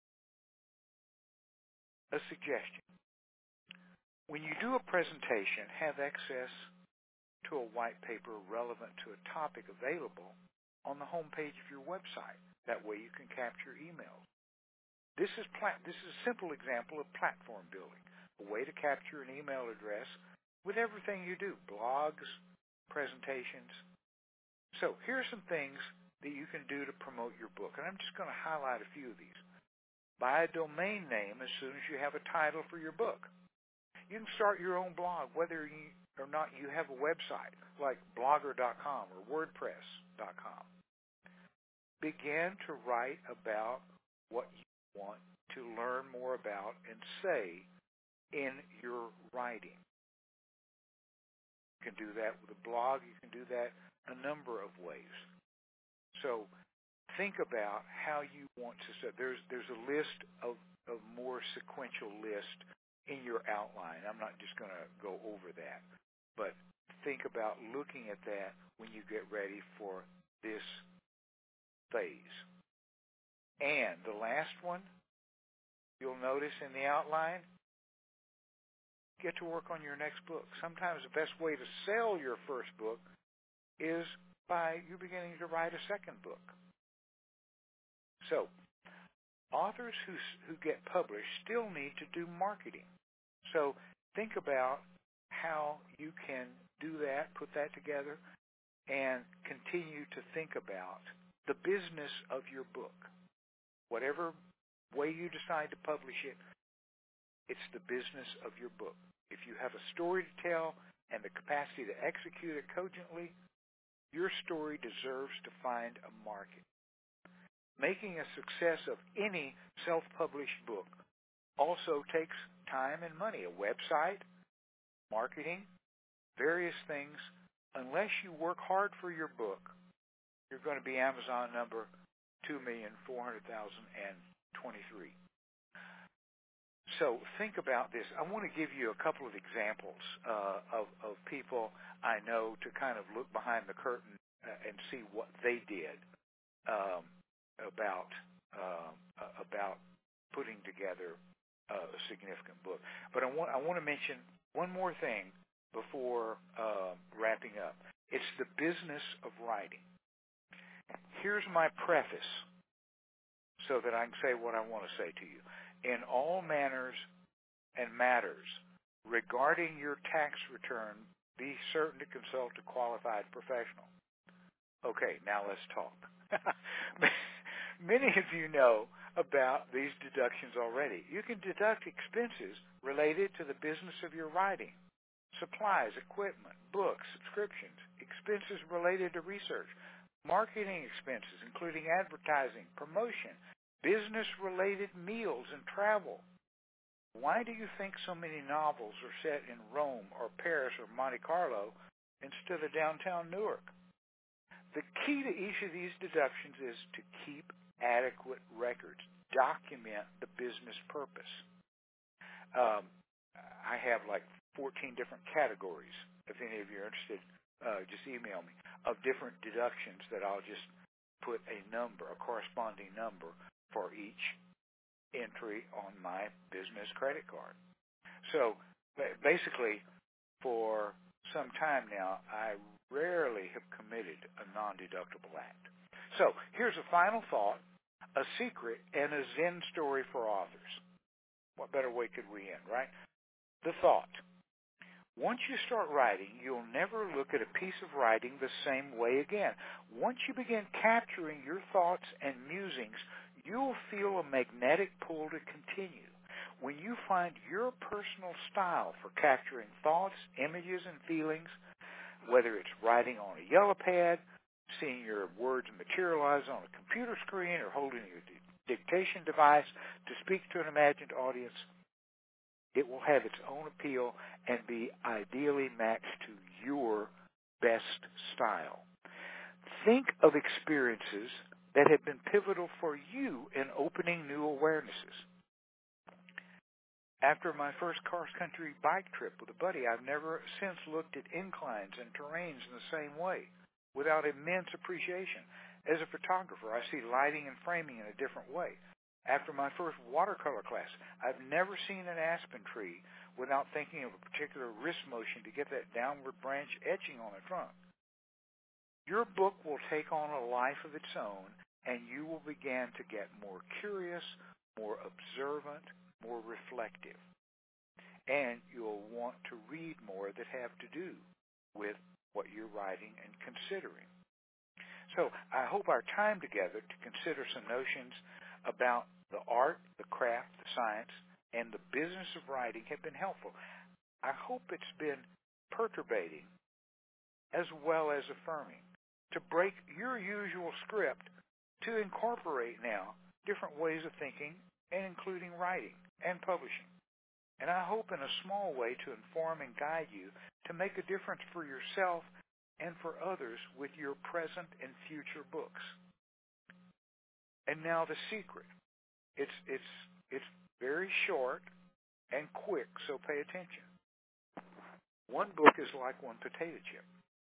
A suggestion. When you do a presentation, have access to a white paper relevant to a topic available on the home page of your website. That way you can capture emails. This is plat- this is a simple example of platform building, a way to capture an email address with everything you do, blogs, presentations. So here are some things that you can do to promote your book, and I'm just going to highlight a few of these. Buy a domain name as soon as you have a title for your book. You can start your own blog, whether you, or not you have a website like blogger dot com or wordpress dot com. Begin to write about what you want to learn more about and say in your writing. You can do that with a blog. You can do that a number of ways. So think about how you want to say. There's there's a list of, of more sequential list in your outline. I'm not just going to go over that, but think about looking at that when you get ready for this phase. And the last one, you'll notice in the outline, get to work on your next book. Sometimes the best way to sell your first book is by you beginning to write a second book. So, authors who who get published still need to do marketing. So, think about how you can do that, put that together, and continue to think about the business of your book. Whatever way you decide to publish it, it's the business of your book. If you have a story to tell and the capacity to execute it cogently, your story deserves to find a market. Making a success of any self-published book also takes time and money. A website, marketing, various things. Unless you work hard for your book, you're going to be Amazon number two million four hundred thousand twenty-three. So think about this. I want to give you a couple of examples uh, of, of people I know to kind of look behind the curtain uh, and see what they did um, about uh, about putting together uh, a significant book. But I want I want to mention one more thing before uh, wrapping up. It's the business of writing. Here's my preface so that I can say what I want to say to you. In all manners and matters regarding your tax return, be certain to consult a qualified professional. Okay, now let's talk. Many of you know about these deductions already. You can deduct expenses related to the business of your writing, supplies, equipment, books, subscriptions, expenses related to research, marketing expenses, including advertising, promotion, business-related meals and travel. Why do you think so many novels are set in Rome or Paris or Monte Carlo instead of downtown Newark? The key to each of these deductions is to keep adequate records. Document the business purpose. Um, I have like fourteen different categories. If any of you are interested, uh, just email me, of different deductions that I'll just put a number, a corresponding number, for each entry on my business credit card. So basically, for some time now, I rarely have committed a non-deductible act. So here's a final thought, a secret, and a Zen story for authors. What better way could we end, right? The thought. Once you start writing, you'll never look at a piece of writing the same way again. Once you begin capturing your thoughts and musings, you'll feel a magnetic pull to continue. When you find your personal style for capturing thoughts, images, and feelings, whether it's writing on a yellow pad, seeing your words materialize on a computer screen, or holding your dictation device to speak to an imagined audience, it will have its own appeal and be ideally matched to your best style. Think of experiences that have been pivotal for you in opening new awarenesses. After my first cross-country bike trip with a buddy, I've never since looked at inclines and terrains in the same way, without immense appreciation. As a photographer, I see lighting and framing in a different way. After my first watercolor class, I've never seen an aspen tree without thinking of a particular wrist motion to get that downward branch etching on the trunk. Your book will take on a life of its own, and you will begin to get more curious, more observant, more reflective. And you'll want to read more that have to do with what you're writing and considering. So I hope our time together to consider some notions about the art, the craft, the science, and the business of writing have been helpful. I hope it's been perturbating as well as affirming, to break your usual script, to incorporate now different ways of thinking, and including writing and publishing. And I hope in a small way to inform and guide you to make a difference for yourself and for others with your present and future books. And now the secret. It's it's it's very short and quick, so pay attention. One book is like one potato chip.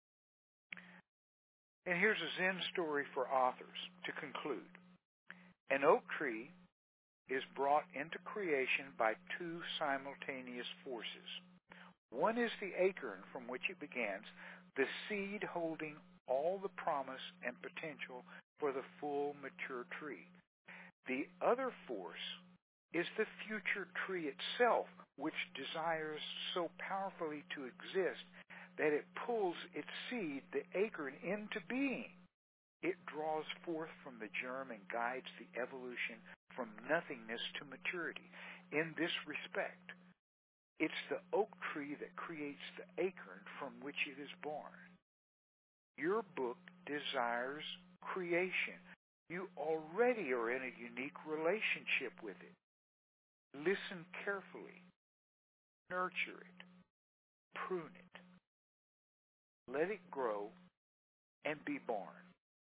And here's a Zen story for authors to conclude. An oak tree is brought into creation by two simultaneous forces. One is the acorn from which it begins, the seed holding all the promise and potential for the full mature tree. The other force is the future tree itself, which desires so powerfully to exist that it pulls its seed, the acorn, into being. It draws forth from the germ and guides the evolution from nothingness to maturity. In this respect, it's the oak tree that creates the acorn from which it is born. Your book desires creation. You already are in a unique relationship with it. Listen carefully. Nurture it. Prune it. Let it grow and be born.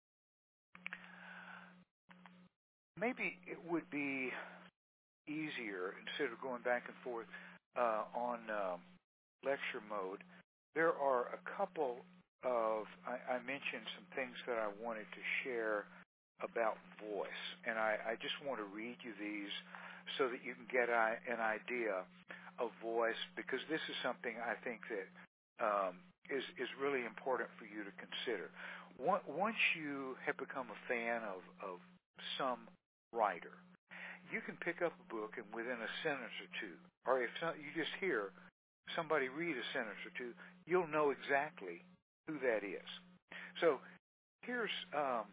Maybe it would be easier, instead of going back and forth uh, on uh, lecture mode, there are a couple of, I, I mentioned some things that I wanted to share about voice, and I, I just want to read you these so that you can get I, an idea of voice, because this is something I think that um, is, is really important for you to consider. Once you have become a fan of, of some writer, you can pick up a book and within a sentence or two, or if you just hear somebody read a sentence or two, you'll know exactly who that is. So here's um,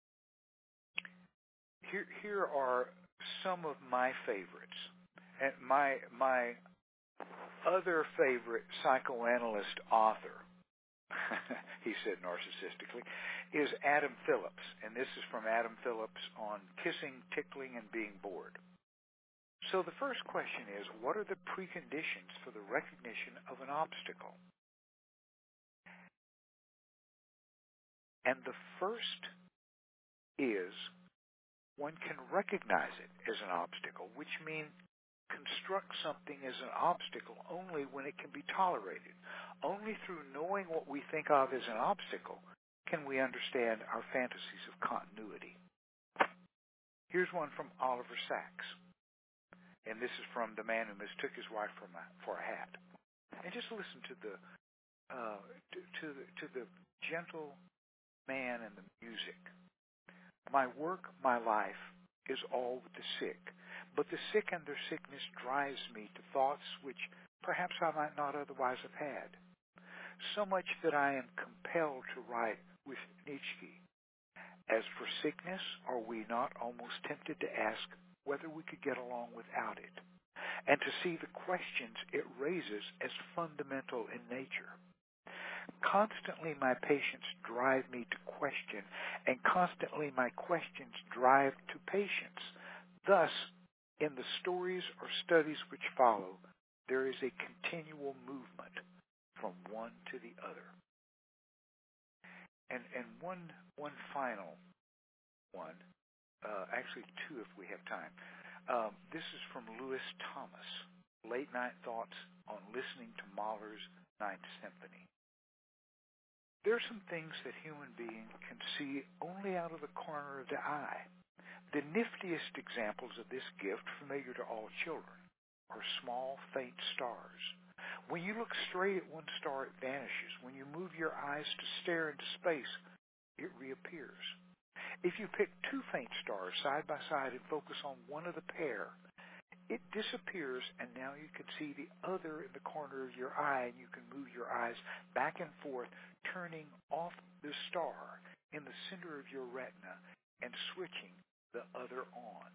here here are some of my favorites, and my my other favorite psychoanalyst author, he said narcissistically, is Adam Phillips. And this is from Adam Phillips on kissing, tickling, and being bored. So the first question is, what are the preconditions for the recognition of an obstacle? And the first is one can recognize it as an obstacle, which means construct something as an obstacle only when it can be tolerated. Only through knowing what we think of as an obstacle can we understand our fantasies of continuity. Here's one from Oliver Sacks, and this is from The Man Who Mistook His Wife for, my, for a Hat. And just listen to the uh, to, to the to the gentle man and the music. My work, my life, is all with the sick, but the sick and their sickness drives me to thoughts which perhaps I might not otherwise have had, so much that I am compelled to write with Nietzsche. As for sickness, are we not almost tempted to ask whether we could get along without it, and to see the questions it raises as fundamental in nature? Constantly my patients drive me to question, and constantly my questions drive to patience. Thus, in the stories or studies which follow, there is a continual movement from one to the other. And and one one final one, uh, actually two if we have time. Um, this is from Louis Thomas, Late Night Thoughts on Listening to Mahler's Ninth Symphony. There are some things that human beings can see only out of the corner of the eye. The niftiest examples of this gift, familiar to all children, are small, faint stars. When you look straight at one star, it vanishes. When you move your eyes to stare into space, it reappears. If you pick two faint stars side by side and focus on one of the pair, it disappears, and now you can see the other in the corner of your eye, and you can move your eyes back and forth, turning off the star in the center of your retina and switching the other on.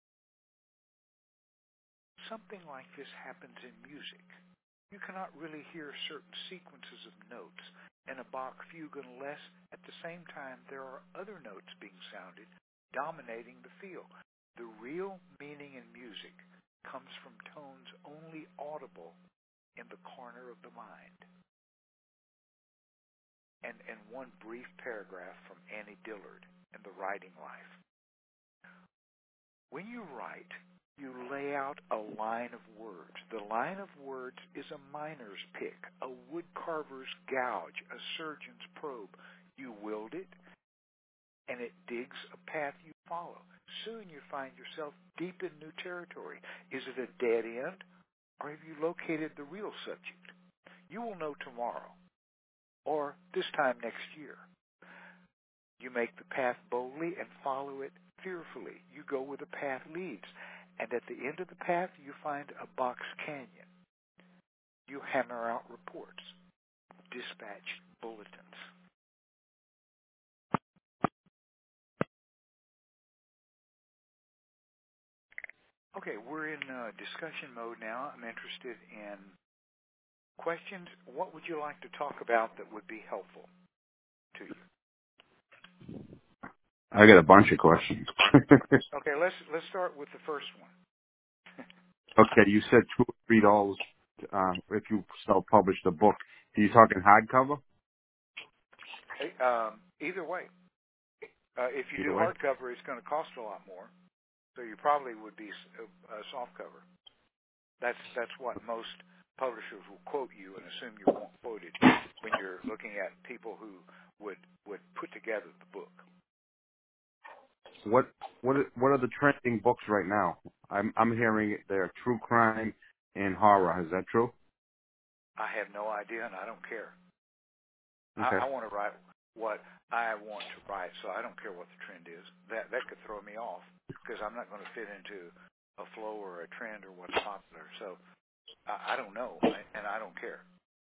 Something like this happens in music. You cannot really hear certain sequences of notes in a Bach fugue unless at the same time there are other notes being sounded, dominating the feel. The real meaning in music comes from tones only audible in the corner of the mind. And, and one brief paragraph from Annie Dillard in The Writing Life. When you write, you lay out a line of words. The line of words is a miner's pick, a woodcarver's gouge, a surgeon's probe. You wield it, and it digs a path you follow. Soon you find yourself deep in new territory. Is it a dead end, or have you located the real subject? You will know tomorrow or this time next year. You make the path boldly and follow it fearfully. You go where the path leads. And at the end of the path, you find a box canyon. You hammer out reports, dispatch bulletins. Okay, we're in uh, discussion mode now. I'm interested in questions. What would you like to talk about that would be helpful to you? I got a bunch of questions. Okay, let's let's start with the first one. Okay, you said two or three dollars uh, if you self-publish the book. Are you talking hardcover? Hey, um, either way, uh, if you Either do way. hardcover, it's going to cost a lot more. So you probably would be a, a softcover. That's that's what most publishers will quote you, and assume you won't quote it when you're looking at people who would would put together the book. What what are- what are the trending books right now? I'm I'm hearing they're true crime and horror. Is that true? I have no idea, and I don't care. Okay. I, I want to write what I want to write, so I don't care what the trend is. That that could throw me off because I'm not going to fit into a flow or a trend or what's popular. So I, I don't know, and I don't care.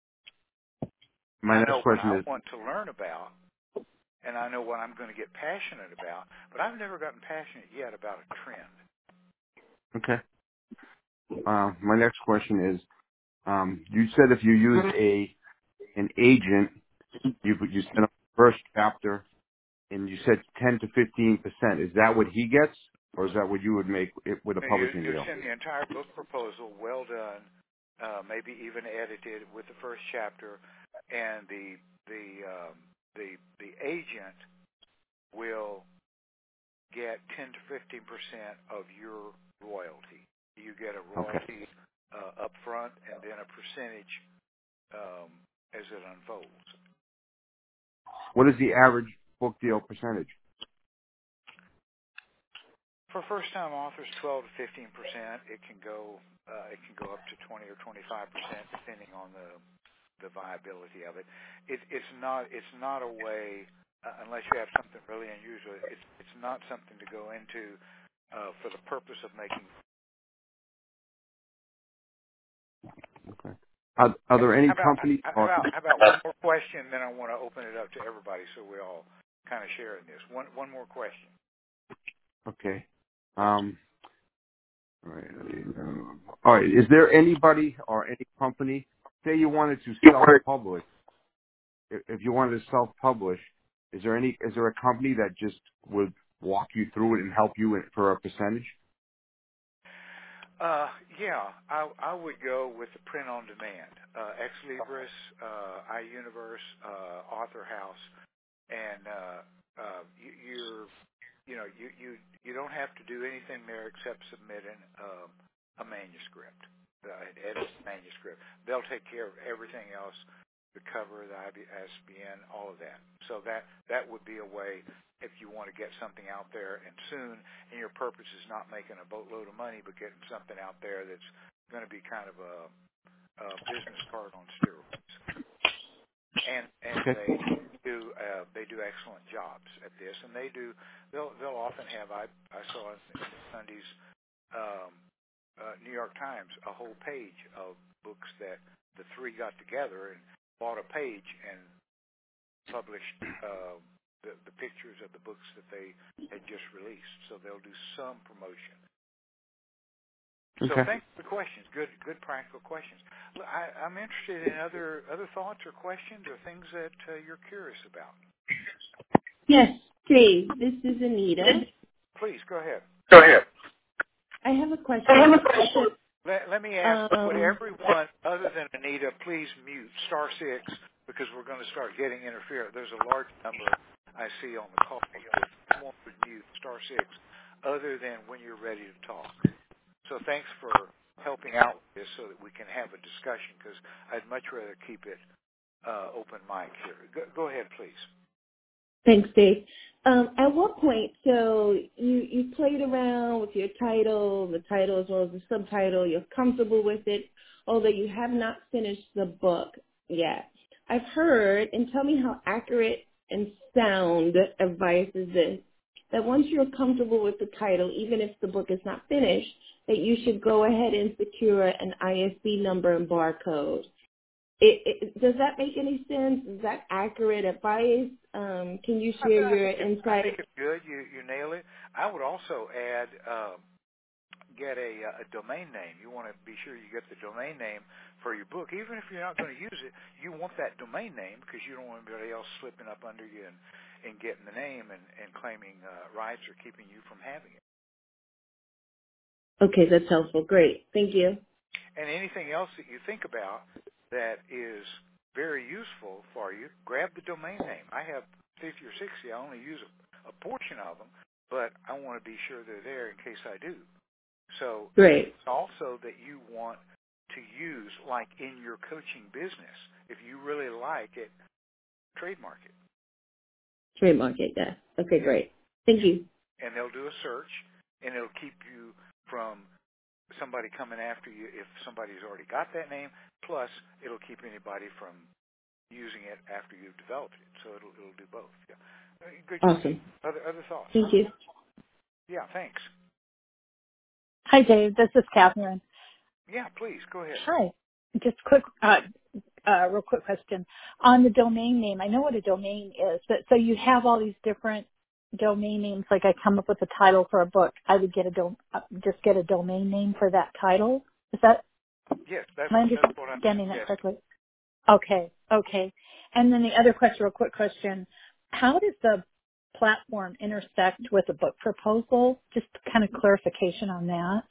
My I next know what question I is want to learn about, and I know what I'm going to get passionate about, but I've never gotten passionate yet about a trend. okay. Uh, my next question is, um, you said if you use a an agent, you you send up the first chapter, and you said ten to fifteen percent. Is that what he gets, or is that what you would make it with a And you, publishing you deal? send the entire book proposal, well done, uh, maybe even edited with the first chapter, and the the um, the the agent will get ten to fifteen percent of your royalty. You get a Okay. royalty uh, up front, and then a percentage um, as it unfolds. What is the average book deal percentage? For first-time authors, twelve to fifteen percent. It can go uh, it can go up to twenty or twenty-five percent, depending on the the viability of it. It it's not it's not a way uh, unless you have something really unusual. It's it's not something to go into uh, for the purpose of making. Okay. Are, are there any How about companies how or about how about one more question? Then I want to open it up to everybody, so we all kind of share in this. One one more question. okay? Um, all right. um, All right. Is there anybody or any company? Say you wanted to self-publish. If if you wanted to self-publish, is there any? Is there a company that just would walk you through it and help you in, for a percentage? Uh, yeah, I I would go with the print on demand, uh, Ex Libris, uh, iUniverse, uh, Author House, and uh, uh, you, you're you know you, you you don't have to do anything there except submit an, um, a manuscript, uh, an edited manuscript. They'll take care of everything else, the cover, the I S B N, all of that. So that that would be a way. If you want to get something out there and soon, and your purpose is not making a boatload of money, but getting something out there that's going to be kind of a, a business card on steroids. And and Okay. they do uh, they do excellent jobs at this, and they do they'll they'll often have I I saw in Sunday's um, uh, New York Times a whole page of books that the three got together and bought a page and published. Uh, The, the pictures of the books that they had just released, so they'll do some promotion. So Okay. thanks for the questions. Good, good practical questions. Look, I, I'm interested in other other thoughts or questions or things that uh, you're curious about. Yes, Dave, this is Anita. Please go ahead. Go ahead. I have a question. I have a question. Let, let me ask, Um, would everyone other than Anita please mute star six because we're going to start getting interference. There's a large number I see on the call. If someone would mute star six other than when you're ready to talk. So thanks for helping out with this so that we can have a discussion because I'd much rather keep it uh, open mic here. Go, go ahead, please. Thanks, Dave. Um, at what point, so you, you played around with your title, the title as well as the subtitle, you're comfortable with it, although you have not finished the book yet. I've heard, and tell me how accurate and sound advice is this, that once you're comfortable with the title, even if the book is not finished, that you should go ahead and secure an I S B number and barcode. It, it, does that make any sense? Is that accurate advice? Um, can you I, share I your think it, I think insight? it's good. You you nail it. I would also add um, get a, a domain name. You want to be sure you get the domain name for your book, even if you're not going to use it. You want that domain name because you don't want anybody else slipping up under you and, and getting the name and, and claiming uh, rights or keeping you from having it. Okay, that's helpful. Great. Thank you. And anything else that you think about that is very useful for you, grab the domain name. I have fifty or sixty. I only use a, a portion of them, but I want to be sure they're there in case I do. So Great. also that you want to use, like in your coaching business, if you really like it, trademark it. Trademark it, yeah. Okay, great. Thank you. And they'll do a search, and it'll keep you from somebody coming after you if somebody's already got that name. Plus, it'll keep anybody from using it after you've developed it. So it'll it'll do both. Yeah. Good. Awesome. Other other thoughts? Thank you. Yeah. Thanks. Hi, Dave. This is Catherine. Yeah. Please go ahead. Hi. Just quick, uh, uh, real quick question on the domain name. I know what a domain is, but so you have all these different domain names. Like I come up with a title for a book, I would get a dom- uh, just get a domain name for that title. Is that? Yes. That's, Am I that's what I'm understanding that suggesting. correctly? Okay. Okay. And then the other question, real quick question: how does the platform intersect with a book proposal? Just kind of clarification on that.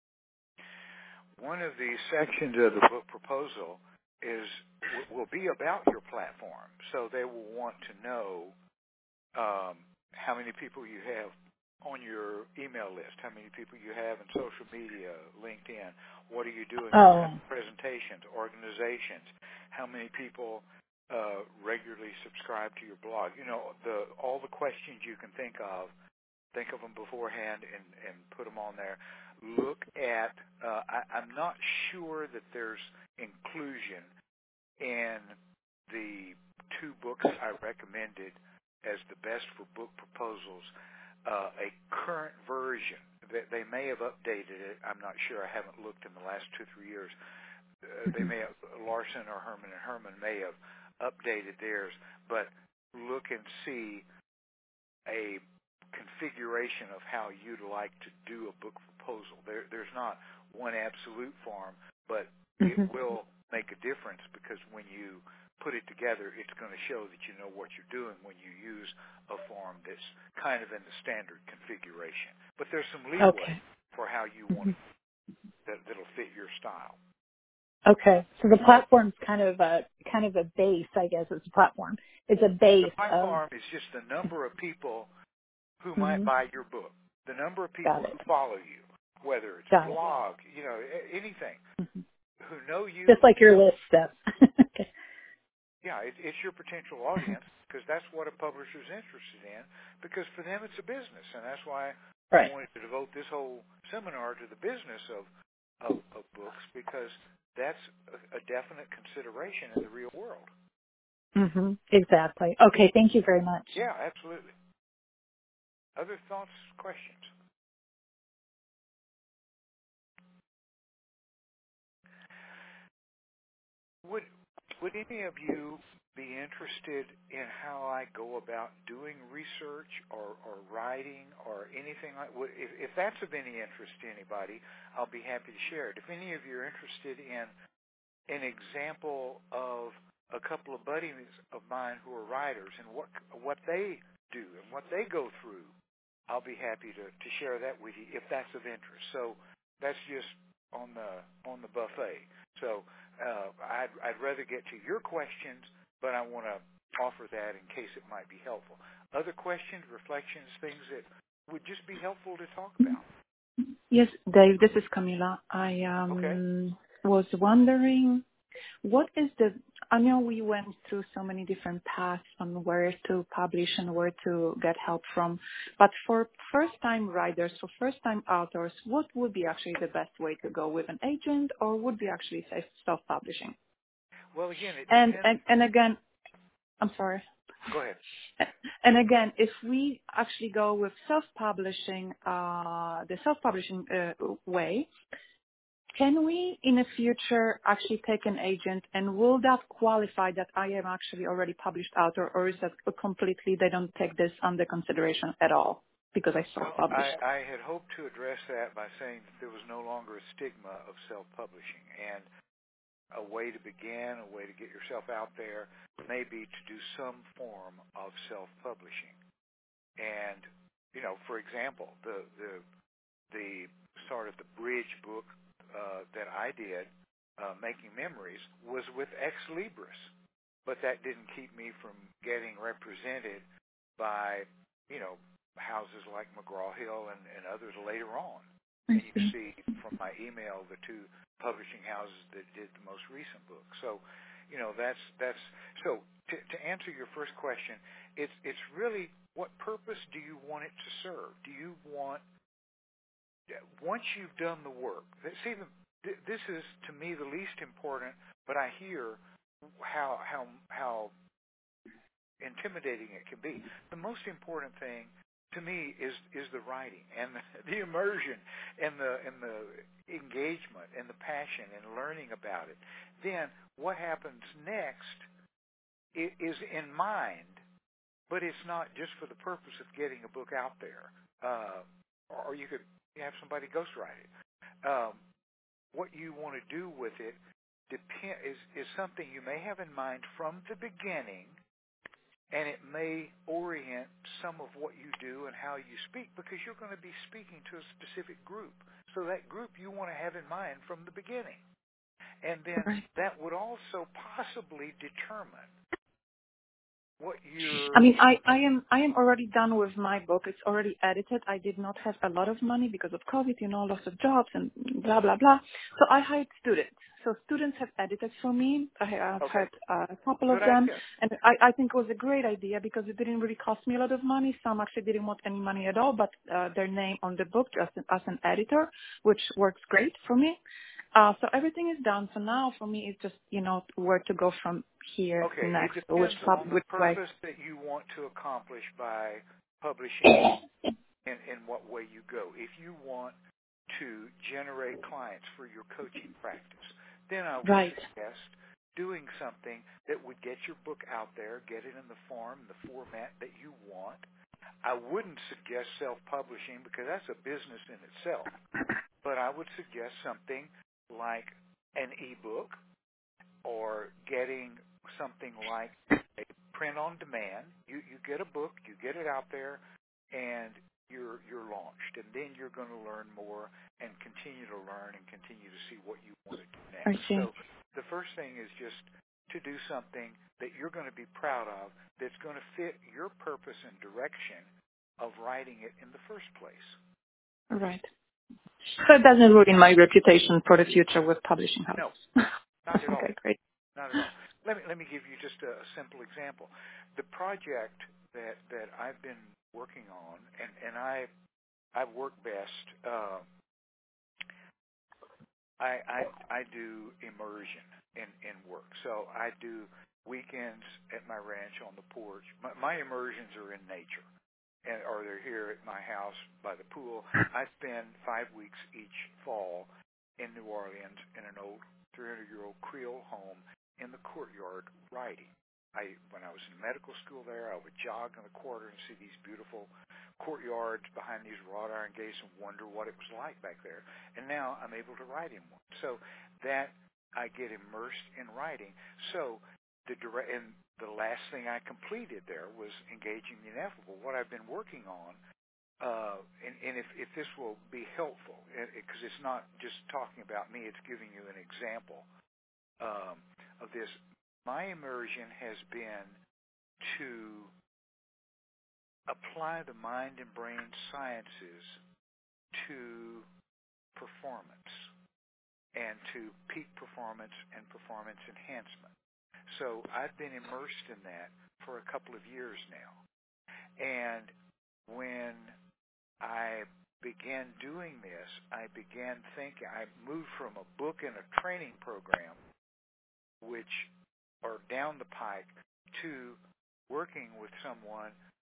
One of the sections of the book proposal is will be about your platform. So they will want to know um, how many people you have on your email list, how many people you have in social media, LinkedIn, what are you doing, what Oh. kind of presentations, organizations, how many people uh, regularly subscribe to your blog. You know, the all the questions you can think of, think of them beforehand and, and put them on there. Look at, uh, I, I'm not sure that there's inclusion in the two books I recommended as the best for book proposals, uh, a current version. They, they may have updated it. I'm not sure. I haven't looked in the last two, three years. Uh, they may have, Larson or Herman and Herman may have updated theirs, but look and see a configuration of how you'd like to do a book proposal. There, there's not one absolute form, but it Mm-hmm. will make a difference because when you put it together, it's going to show that you know what you're doing when you use a form that's kind of in the standard configuration. But there's some leeway Okay. for how you want it that, that'll fit your style. Okay. So the platform's kind of a kind of a base, I guess. It's a platform. It's a base The of. platform is just the number of people who might Mm-hmm. buy your book, the number of people Got it. who follow you, whether it's Got it. blog, you know, a- anything, Mm-hmm. who know you. Just like your list stuff. Okay. Yeah, it, it's your potential audience because that's what a publisher's interested in because for them it's a business, and that's why I Right. wanted to devote this whole seminar to the business of, of, of books because that's a, a definite consideration in the real world. Mm-hmm. Exactly. Okay. Thank you very much. Yeah, absolutely. Other thoughts, questions? Would would any of you be interested in how I go about doing research or, or writing or anything like that? If, if that's of any interest to anybody, I'll be happy to share it. If any of you are interested in an example of a couple of buddies of mine who are writers and what what they do and what they go through, I'll be happy to, to share that with you if that's of interest. So that's just on the on the buffet. So uh, I'd, I'd rather get to your questions, but I want to offer that in case it might be helpful. Other questions, reflections, things that would just be helpful to talk about. Yes, Dave, this is Camila. I Okay. um, was wondering, what is the I know we went through so many different paths on where to publish and where to get help from, but for first-time writers, for first-time authors, what would be actually the best way to go, with an agent or would be actually say self-publishing? Well, again, it And, depends. and, and again, I'm sorry. Go ahead. And again, if we actually go with self-publishing, uh, the self-publishing uh, way, can we in the future actually take an agent, and will that qualify that I am actually already published author, or is that completely they don't take this under consideration at all because I Well, self-published? I, I had hoped to address that by saying that there was no longer a stigma of self-publishing, and a way to begin, a way to get yourself out there may be to do some form of self-publishing. And, you know, for example, the the the sort of the bridge book uh, that I did, uh, Making Memories, was with Ex Libris, but that didn't keep me from getting represented by, you know, houses like McGraw-Hill and, and others later on. And you see from my email the two publishing houses that did the most recent book. So, you know, that's that's so to, to answer your first question, it's it's really what purpose do you want it to serve? Do you want, once you've done the work, see, the, this is to me the least important, but I hear how how how intimidating it can be. The most important thing to me is is the writing and the, the immersion and the and the engagement and the passion and learning about it. Then what happens next is in mind, but it's not just for the purpose of getting a book out there. Uh, or you could have somebody ghostwrite it. Um, what you want to do with it depend is is something you may have in mind from the beginning. And it may orient some of what you do and how you speak, because you're going to be speaking to a specific group. So that group you want to have in mind from the beginning. And then Right. that would also possibly determine what you're... I mean, I, I am I am already done with my book. It's already edited. I did not have a lot of money because of COVID, you know, lots of jobs and blah, blah, blah. So I hired students. So students have edited for me. I have Okay. had uh, a couple of Good them. idea. And I, I think it was a great idea because it didn't really cost me a lot of money. Some actually didn't want any money at all, but uh, their name on the book just as an editor, which works great for me. Uh, so everything is done. So now for me, it's just, you know, where to go from here Okay. next, It or which, depends pub- on the which way. purpose that you want to accomplish by publishing and in what way you go. If you want to generate clients for your coaching practice, then I would Right. suggest doing something that would get your book out there, get it in the form, the format that you want. I wouldn't suggest self-publishing because that's a business in itself, but I would suggest something like an ebook or getting something like a print on demand. You you get a book, you get it out there, and you're you're launched, and then you're going to learn more and continue to learn and continue to see what you want to do I next. see. So the first thing is just to do something that you're going to be proud of, that's going to fit your purpose and direction of writing it in the first place. Right. So it doesn't ruin my reputation for the future with publishing No, houses. not at all. Okay, great. Not at all. Let me let me give you just a, a simple example. The project that that I've been working on, and and I I work best. Uh, I I I do immersion in in work. So I do weekends at my ranch on the porch. My, my immersions are in nature, and or they're here at my house by the pool. I spend five weeks each fall in New Orleans in an old three hundred year old Creole home in the courtyard writing. I, when I was in medical school there, I would jog in the quarter and see these beautiful courtyards behind these wrought iron gates and wonder what it was like back there. And now I'm able to write in one. So that I get immersed in writing. So the direct, and the last thing I completed there was Engaging the Ineffable. What I've been working on, uh, and, and if, if this will be helpful, because it, it's not just talking about me, it's giving you an example um, of this. My immersion has been to apply the mind and brain sciences to performance and to peak performance and performance enhancement. So I've been immersed in that for a couple of years now. And when I began doing this, I began thinking, I moved from a book and a training program, which are down the pike, to working with someone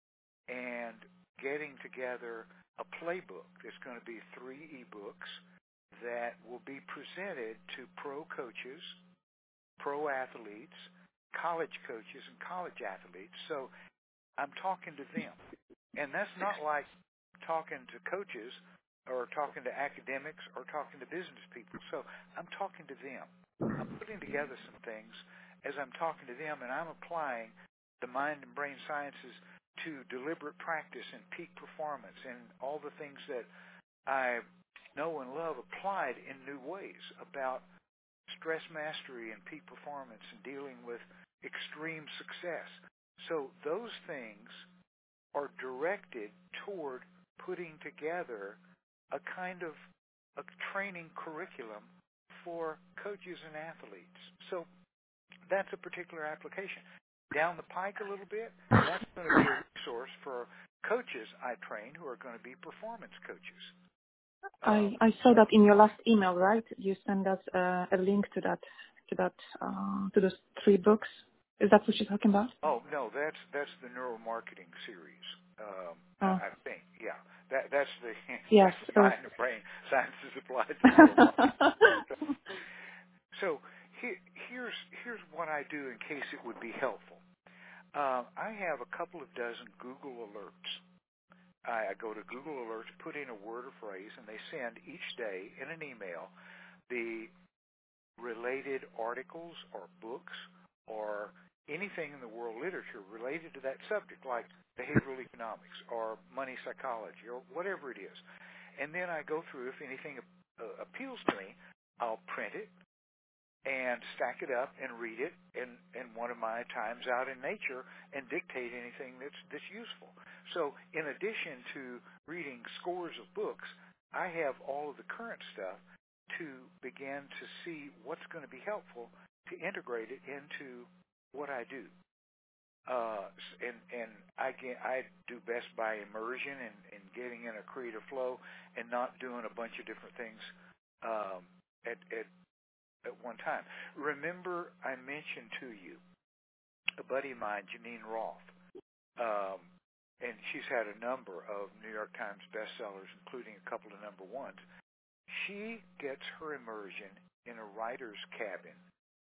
and getting together a playbook. There's going to be three ebooks that will be presented to pro coaches, pro athletes, college coaches, and college athletes. So I'm talking to them. And that's not like talking to coaches or talking to academics or talking to business people. So I'm talking to them. I'm putting together some things as I'm talking to them, and I'm applying the mind and brain sciences to deliberate practice and peak performance and all the things that I know and love applied in new ways about stress mastery and peak performance and dealing with extreme success. So those things are directed toward putting together a kind of a training curriculum for coaches and athletes. So that's a particular application. Down the pike a little bit, that's going to be a resource for coaches I train who are going to be performance coaches. I, I saw that in your last email, right? You sent us uh, a link to that, to that, uh, to those three books. Is that what you're talking about? Oh no, that's that's the neuromarketing series. Um, oh. I, I think, yeah, that that's the yes, that's the mind and brain sciences applied to neuromarketing. So here, here's here's what I do in case it would be helpful. Uh, I have a couple of dozen Google alerts. I, I go to Google Alerts, put in a word or phrase, and they send each day in an email the related articles or books or anything in the world literature related to that subject, like behavioral economics or money psychology or whatever it is. And then I go through, if anything uh, appeals to me, I'll print it and stack it up and read it in, in one of my times out in nature and dictate anything that's that's useful. So in addition to reading scores of books, I have all of the current stuff to begin to see what's going to be helpful to integrate it into what I do. Uh, and and I get, I do best by immersion and, and getting in a creative flow and not doing a bunch of different things um, at, at at one time. Remember, I mentioned to you a buddy of mine, Janine Roth, um, and she's had a number of New York Times bestsellers, including a couple of number ones. She gets her immersion in a writer's cabin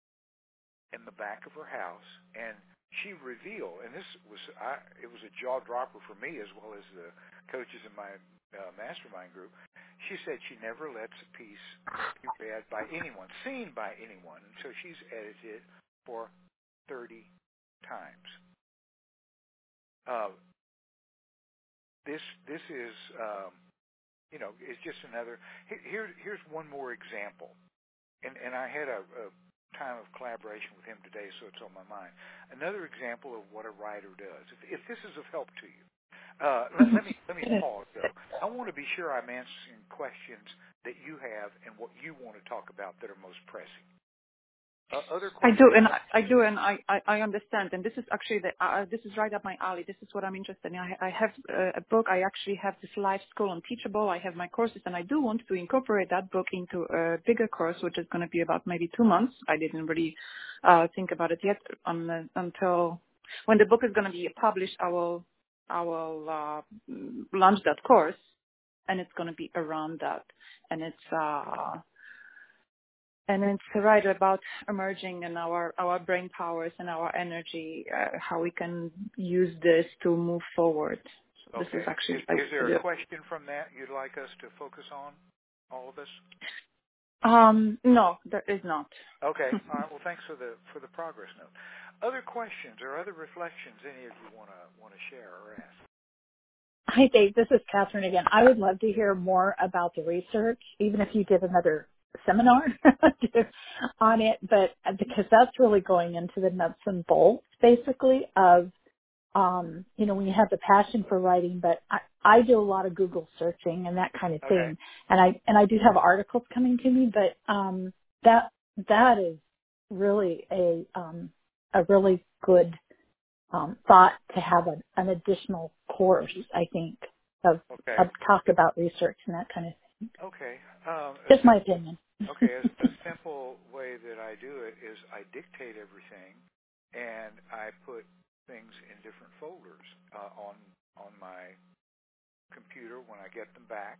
in the back of her house, and she revealed, and this was I, it was a jaw dropper for me as well as the coaches in my uh, mastermind group. She said she never lets a piece be read by anyone, seen by anyone, until she's edited for thirty times. Uh, this this is um, you know it's just another. Here here's one more example, and and I had a, a time of collaboration with him today, so it's on my mind. Another example of what a writer does. If, if this is of help to you, uh, let, let me let me pause though. I want to be sure I'm answering questions that you have and what you want to talk about that are most pressing. Uh, other I questions? do, and I, I do, and I, I, I understand. And this is actually the, uh, this is right up my alley. This is what I'm interested in. I, I have uh, a book. I actually have this live school on Teachable. I have my courses, and I do want to incorporate that book into a bigger course, which is going to be about maybe two months. I didn't really uh, think about it yet on, uh, until when the book is going to be published. I will, I will uh, launch that course, and it's going to be around that, and it's. Uh, And it's right about emerging and our, our brain powers and our energy, uh, how we can use this to move forward. So this Okay. is actually. Is, is there a question from that you'd like us to focus on, all of us? Um, no, there is not. Okay. All right. Well, thanks for the for the progress note. Other questions or other reflections any of you want to want to share or ask? Hi, Dave. This is Catherine again. I would love to hear more about the research, even if you did another seminar on it, but because that's really going into the nuts and bolts, basically, of, um, you know, when you have the passion for writing, but I, I do a lot of Google searching and that kind of Okay. thing. And I, and I do have articles coming to me, but, um, that, that is really a, um, a really good um, thought to have an, an additional course, I think, of, Okay. of talk about research and that kind of thing. Okay. Um, Just my opinion. okay. A, a simple way that I do it is I dictate everything, and I put things in different folders uh, on on my computer when I get them back,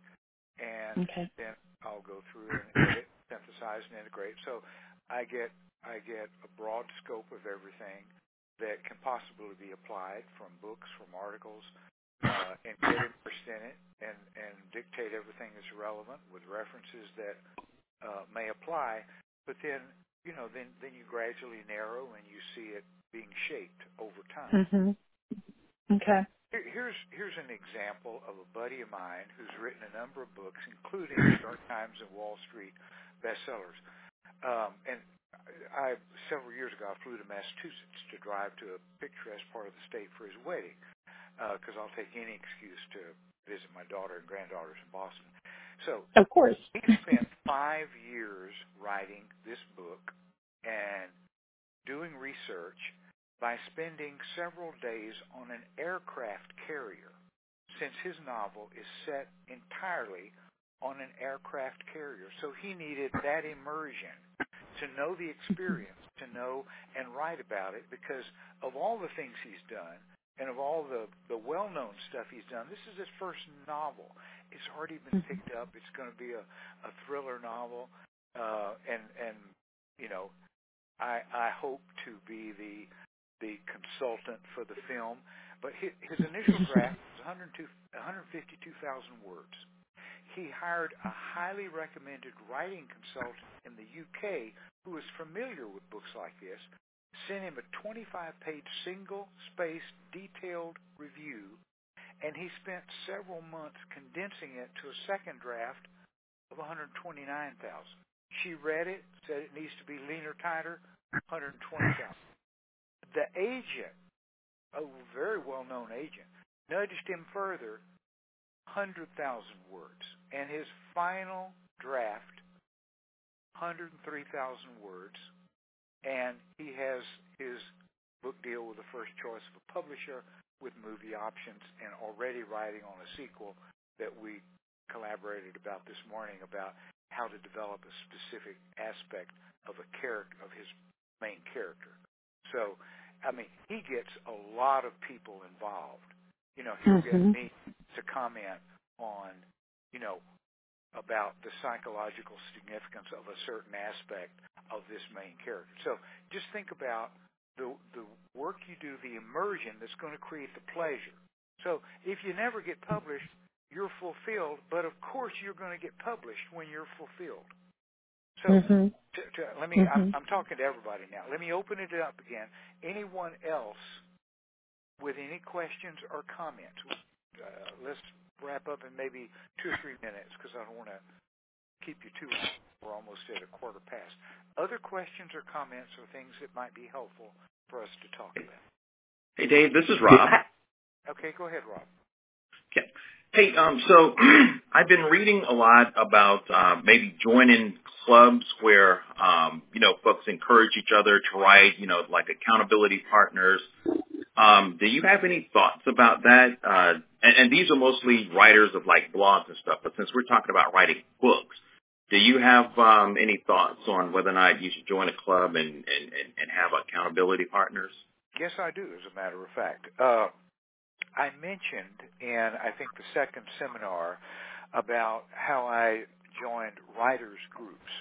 and Okay. then I'll go through and edit, synthesize, and integrate. So I get I get a broad scope of everything that can possibly be applied from books, from articles, uh, and get immersed in it, and and dictate everything that's relevant with references that uh, may apply. But then you know then then you gradually narrow and you see it being shaped over time. Mhm. Okay. Here, here's here's an example of a buddy of mine who's written a number of books, including New York Times and Wall Street bestsellers. Um, and I several years ago I flew to Massachusetts to drive to a picturesque part of the state for his wedding, because uh, I'll take any excuse to visit my daughter and granddaughters in Boston. So of course, he spent five years writing this book and doing research by spending several days on an aircraft carrier, since his novel is set entirely on an aircraft carrier. So he needed that immersion to know the experience, to know and write about it, because of all the things he's done and of all the, the well-known stuff he's done, this is his first novel. It's already been picked up. It's going to be a, a thriller novel, uh, and, and, you know, I, I hope to be the the consultant for the film, but his, his initial draft was one hundred fifty-two thousand words. He hired a highly recommended writing consultant in the U K who is familiar with books like this, sent him a twenty-five page single-spaced detailed review, and he spent several months condensing it to a second draft of one hundred twenty-nine thousand. She read it, said it needs to be leaner, tighter, one hundred twenty thousand. The agent, a very well-known agent, nudged him further, one hundred thousand words. And his final draft, one hundred three thousand words, and he has his book deal with the first choice of a publisher with movie options and already writing on a sequel that we collaborated about this morning about how to develop a specific aspect of a character, of his main character. So, I mean, he gets a lot of people involved. You know, he'll mm-hmm. get me to comment on, you know, about the psychological significance of a certain aspect of this main character. So just think about the the work you do, the immersion that's going to create the pleasure. So if you never get published, you're fulfilled, but of course you're going to get published when you're fulfilled. So mm-hmm. to, to, let me, mm-hmm. I'm, I'm talking to everybody now. Let me open it up again. Anyone else with any questions or comments? Uh, let's wrap up in maybe two or three minutes because I don't want to keep you too long. We're almost at a quarter past. Other questions or comments or things that might be helpful for us to talk about? Hey, Dave, this is Rob. Okay, go ahead, Rob. Okay. Hey, um, so I've been reading a lot about uh, maybe joining clubs where, um, you know, folks encourage each other to write, you know, like accountability partners. Um, do you have any thoughts about that? Uh, and, and these are mostly writers of like blogs and stuff, but since we're talking about writing books, do you have um, any thoughts on whether or not you should join a club and, and, and, and have accountability partners? Yes, I do, as a matter of fact. Uh, I mentioned in, I think, the second seminar about how I joined writers' groups.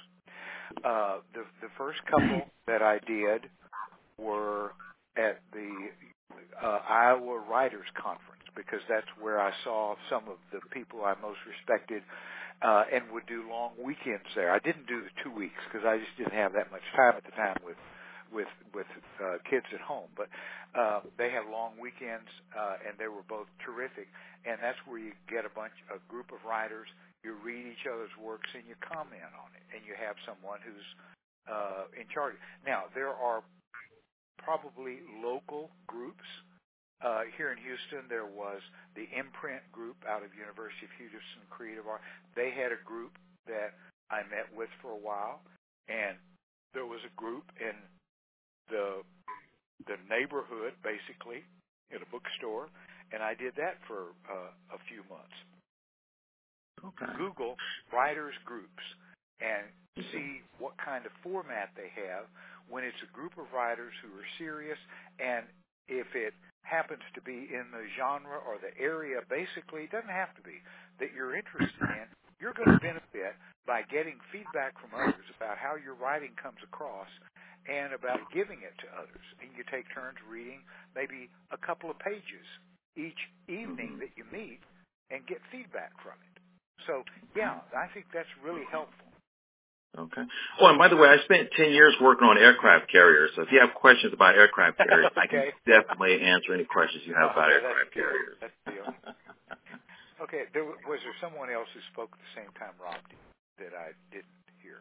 Uh, the, the first couple that I did were at the uh, Iowa Writers Conference because that's where I saw some of the people I most respected uh, and would do long weekends there. I didn't do the two weeks because I just didn't have that much time at the time with with with uh, kids at home. But uh, they had long weekends, uh, and they were both terrific. And that's where you get a bunch, a group of writers. You read each other's works and you comment on it, and you have someone who's uh, in charge. Now there are probably local groups. Uh, here in Houston, there was the Imprint group out of University of Houston Creative Art. They had a group that I met with for a while, and there was a group in the the neighborhood, basically, in a bookstore, and I did that for uh, a few months. Okay. Google writers groups and see what kind of format they have when it's a group of writers who are serious, and if it happens to be in the genre or the area, basically, it doesn't have to be, that you're interested in, you're going to benefit by getting feedback from others about how your writing comes across and about giving it to others. And you take turns reading maybe a couple of pages each evening that you meet and get feedback from it. So, yeah, I think that's really helpful. Okay. Oh, and by the way, I spent ten years working on aircraft carriers. So if you have questions about aircraft carriers, okay. I can definitely answer any questions you have about okay, aircraft that's carriers. That's the deal. Okay. There, was there someone else who spoke at the same time Rob did that I didn't hear?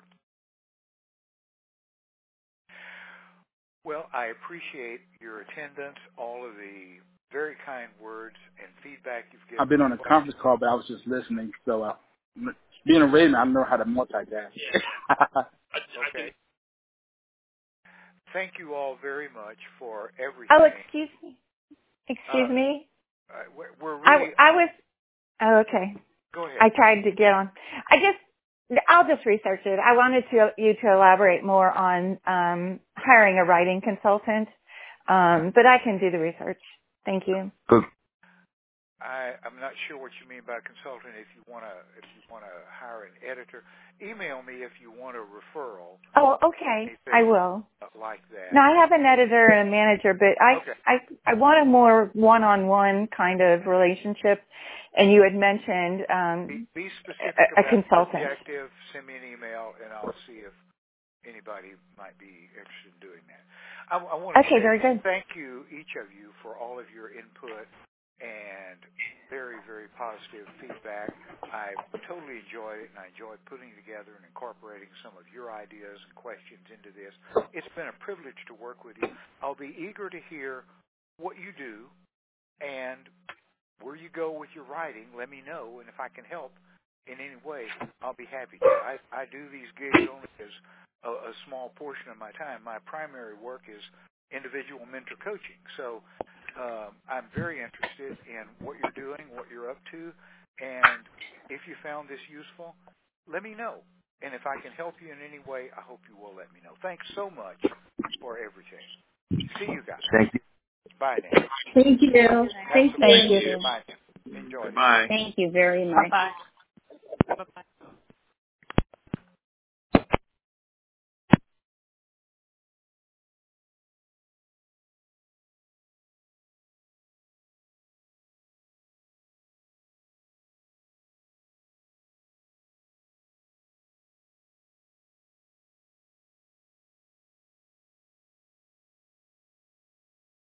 Well, I appreciate your attendance, all of the very kind words and feedback you've given. I've been on a conference call, but I was just listening. So uh, being a radio, I know how to multitask. Okay. Thank you all very much for everything. Oh, excuse me. Excuse uh, me. Uh, we're, we're really. I, I was. Oh, okay. Go ahead. I tried to get on. I just. I'll just research it. I wanted to, you to elaborate more on um, hiring a writing consultant, um, but I can do the research. Thank you. Good. I, I'm not sure what you mean by consultant. If you want to, if you want to hire an editor, email me if you want a referral. Oh, okay. I will. Like that. No, I have an editor and a manager, but I, okay. I, I want a more one-on-one kind of relationship. And you had mentioned um, be, be specific a, a about consultant. the objective. Send me an email, and I'll see if anybody might be interested in doing that. I, I want to okay, say very good. Thank you, each of you, for all of your input and very, very positive feedback. I totally enjoyed it, and I enjoyed putting together and incorporating some of your ideas and questions into this. It's been a privilege to work with you. I'll be eager to hear what you do and where you go with your writing. Let me know, and if I can help in any way, I'll be happy to. I, I do these gigs only as a, a small portion of my time. My primary work is individual mentor coaching. So um, I'm very interested in what you're doing, what you're up to, and if you found this useful, let me know. And if I can help you in any way, I hope you will let me know. Thanks so much for everything. See you guys. Thank you. Bye now. Thank you. Thank you. Thank you. Bye now. Enjoy. Bye. Thank you very much. Bye-bye.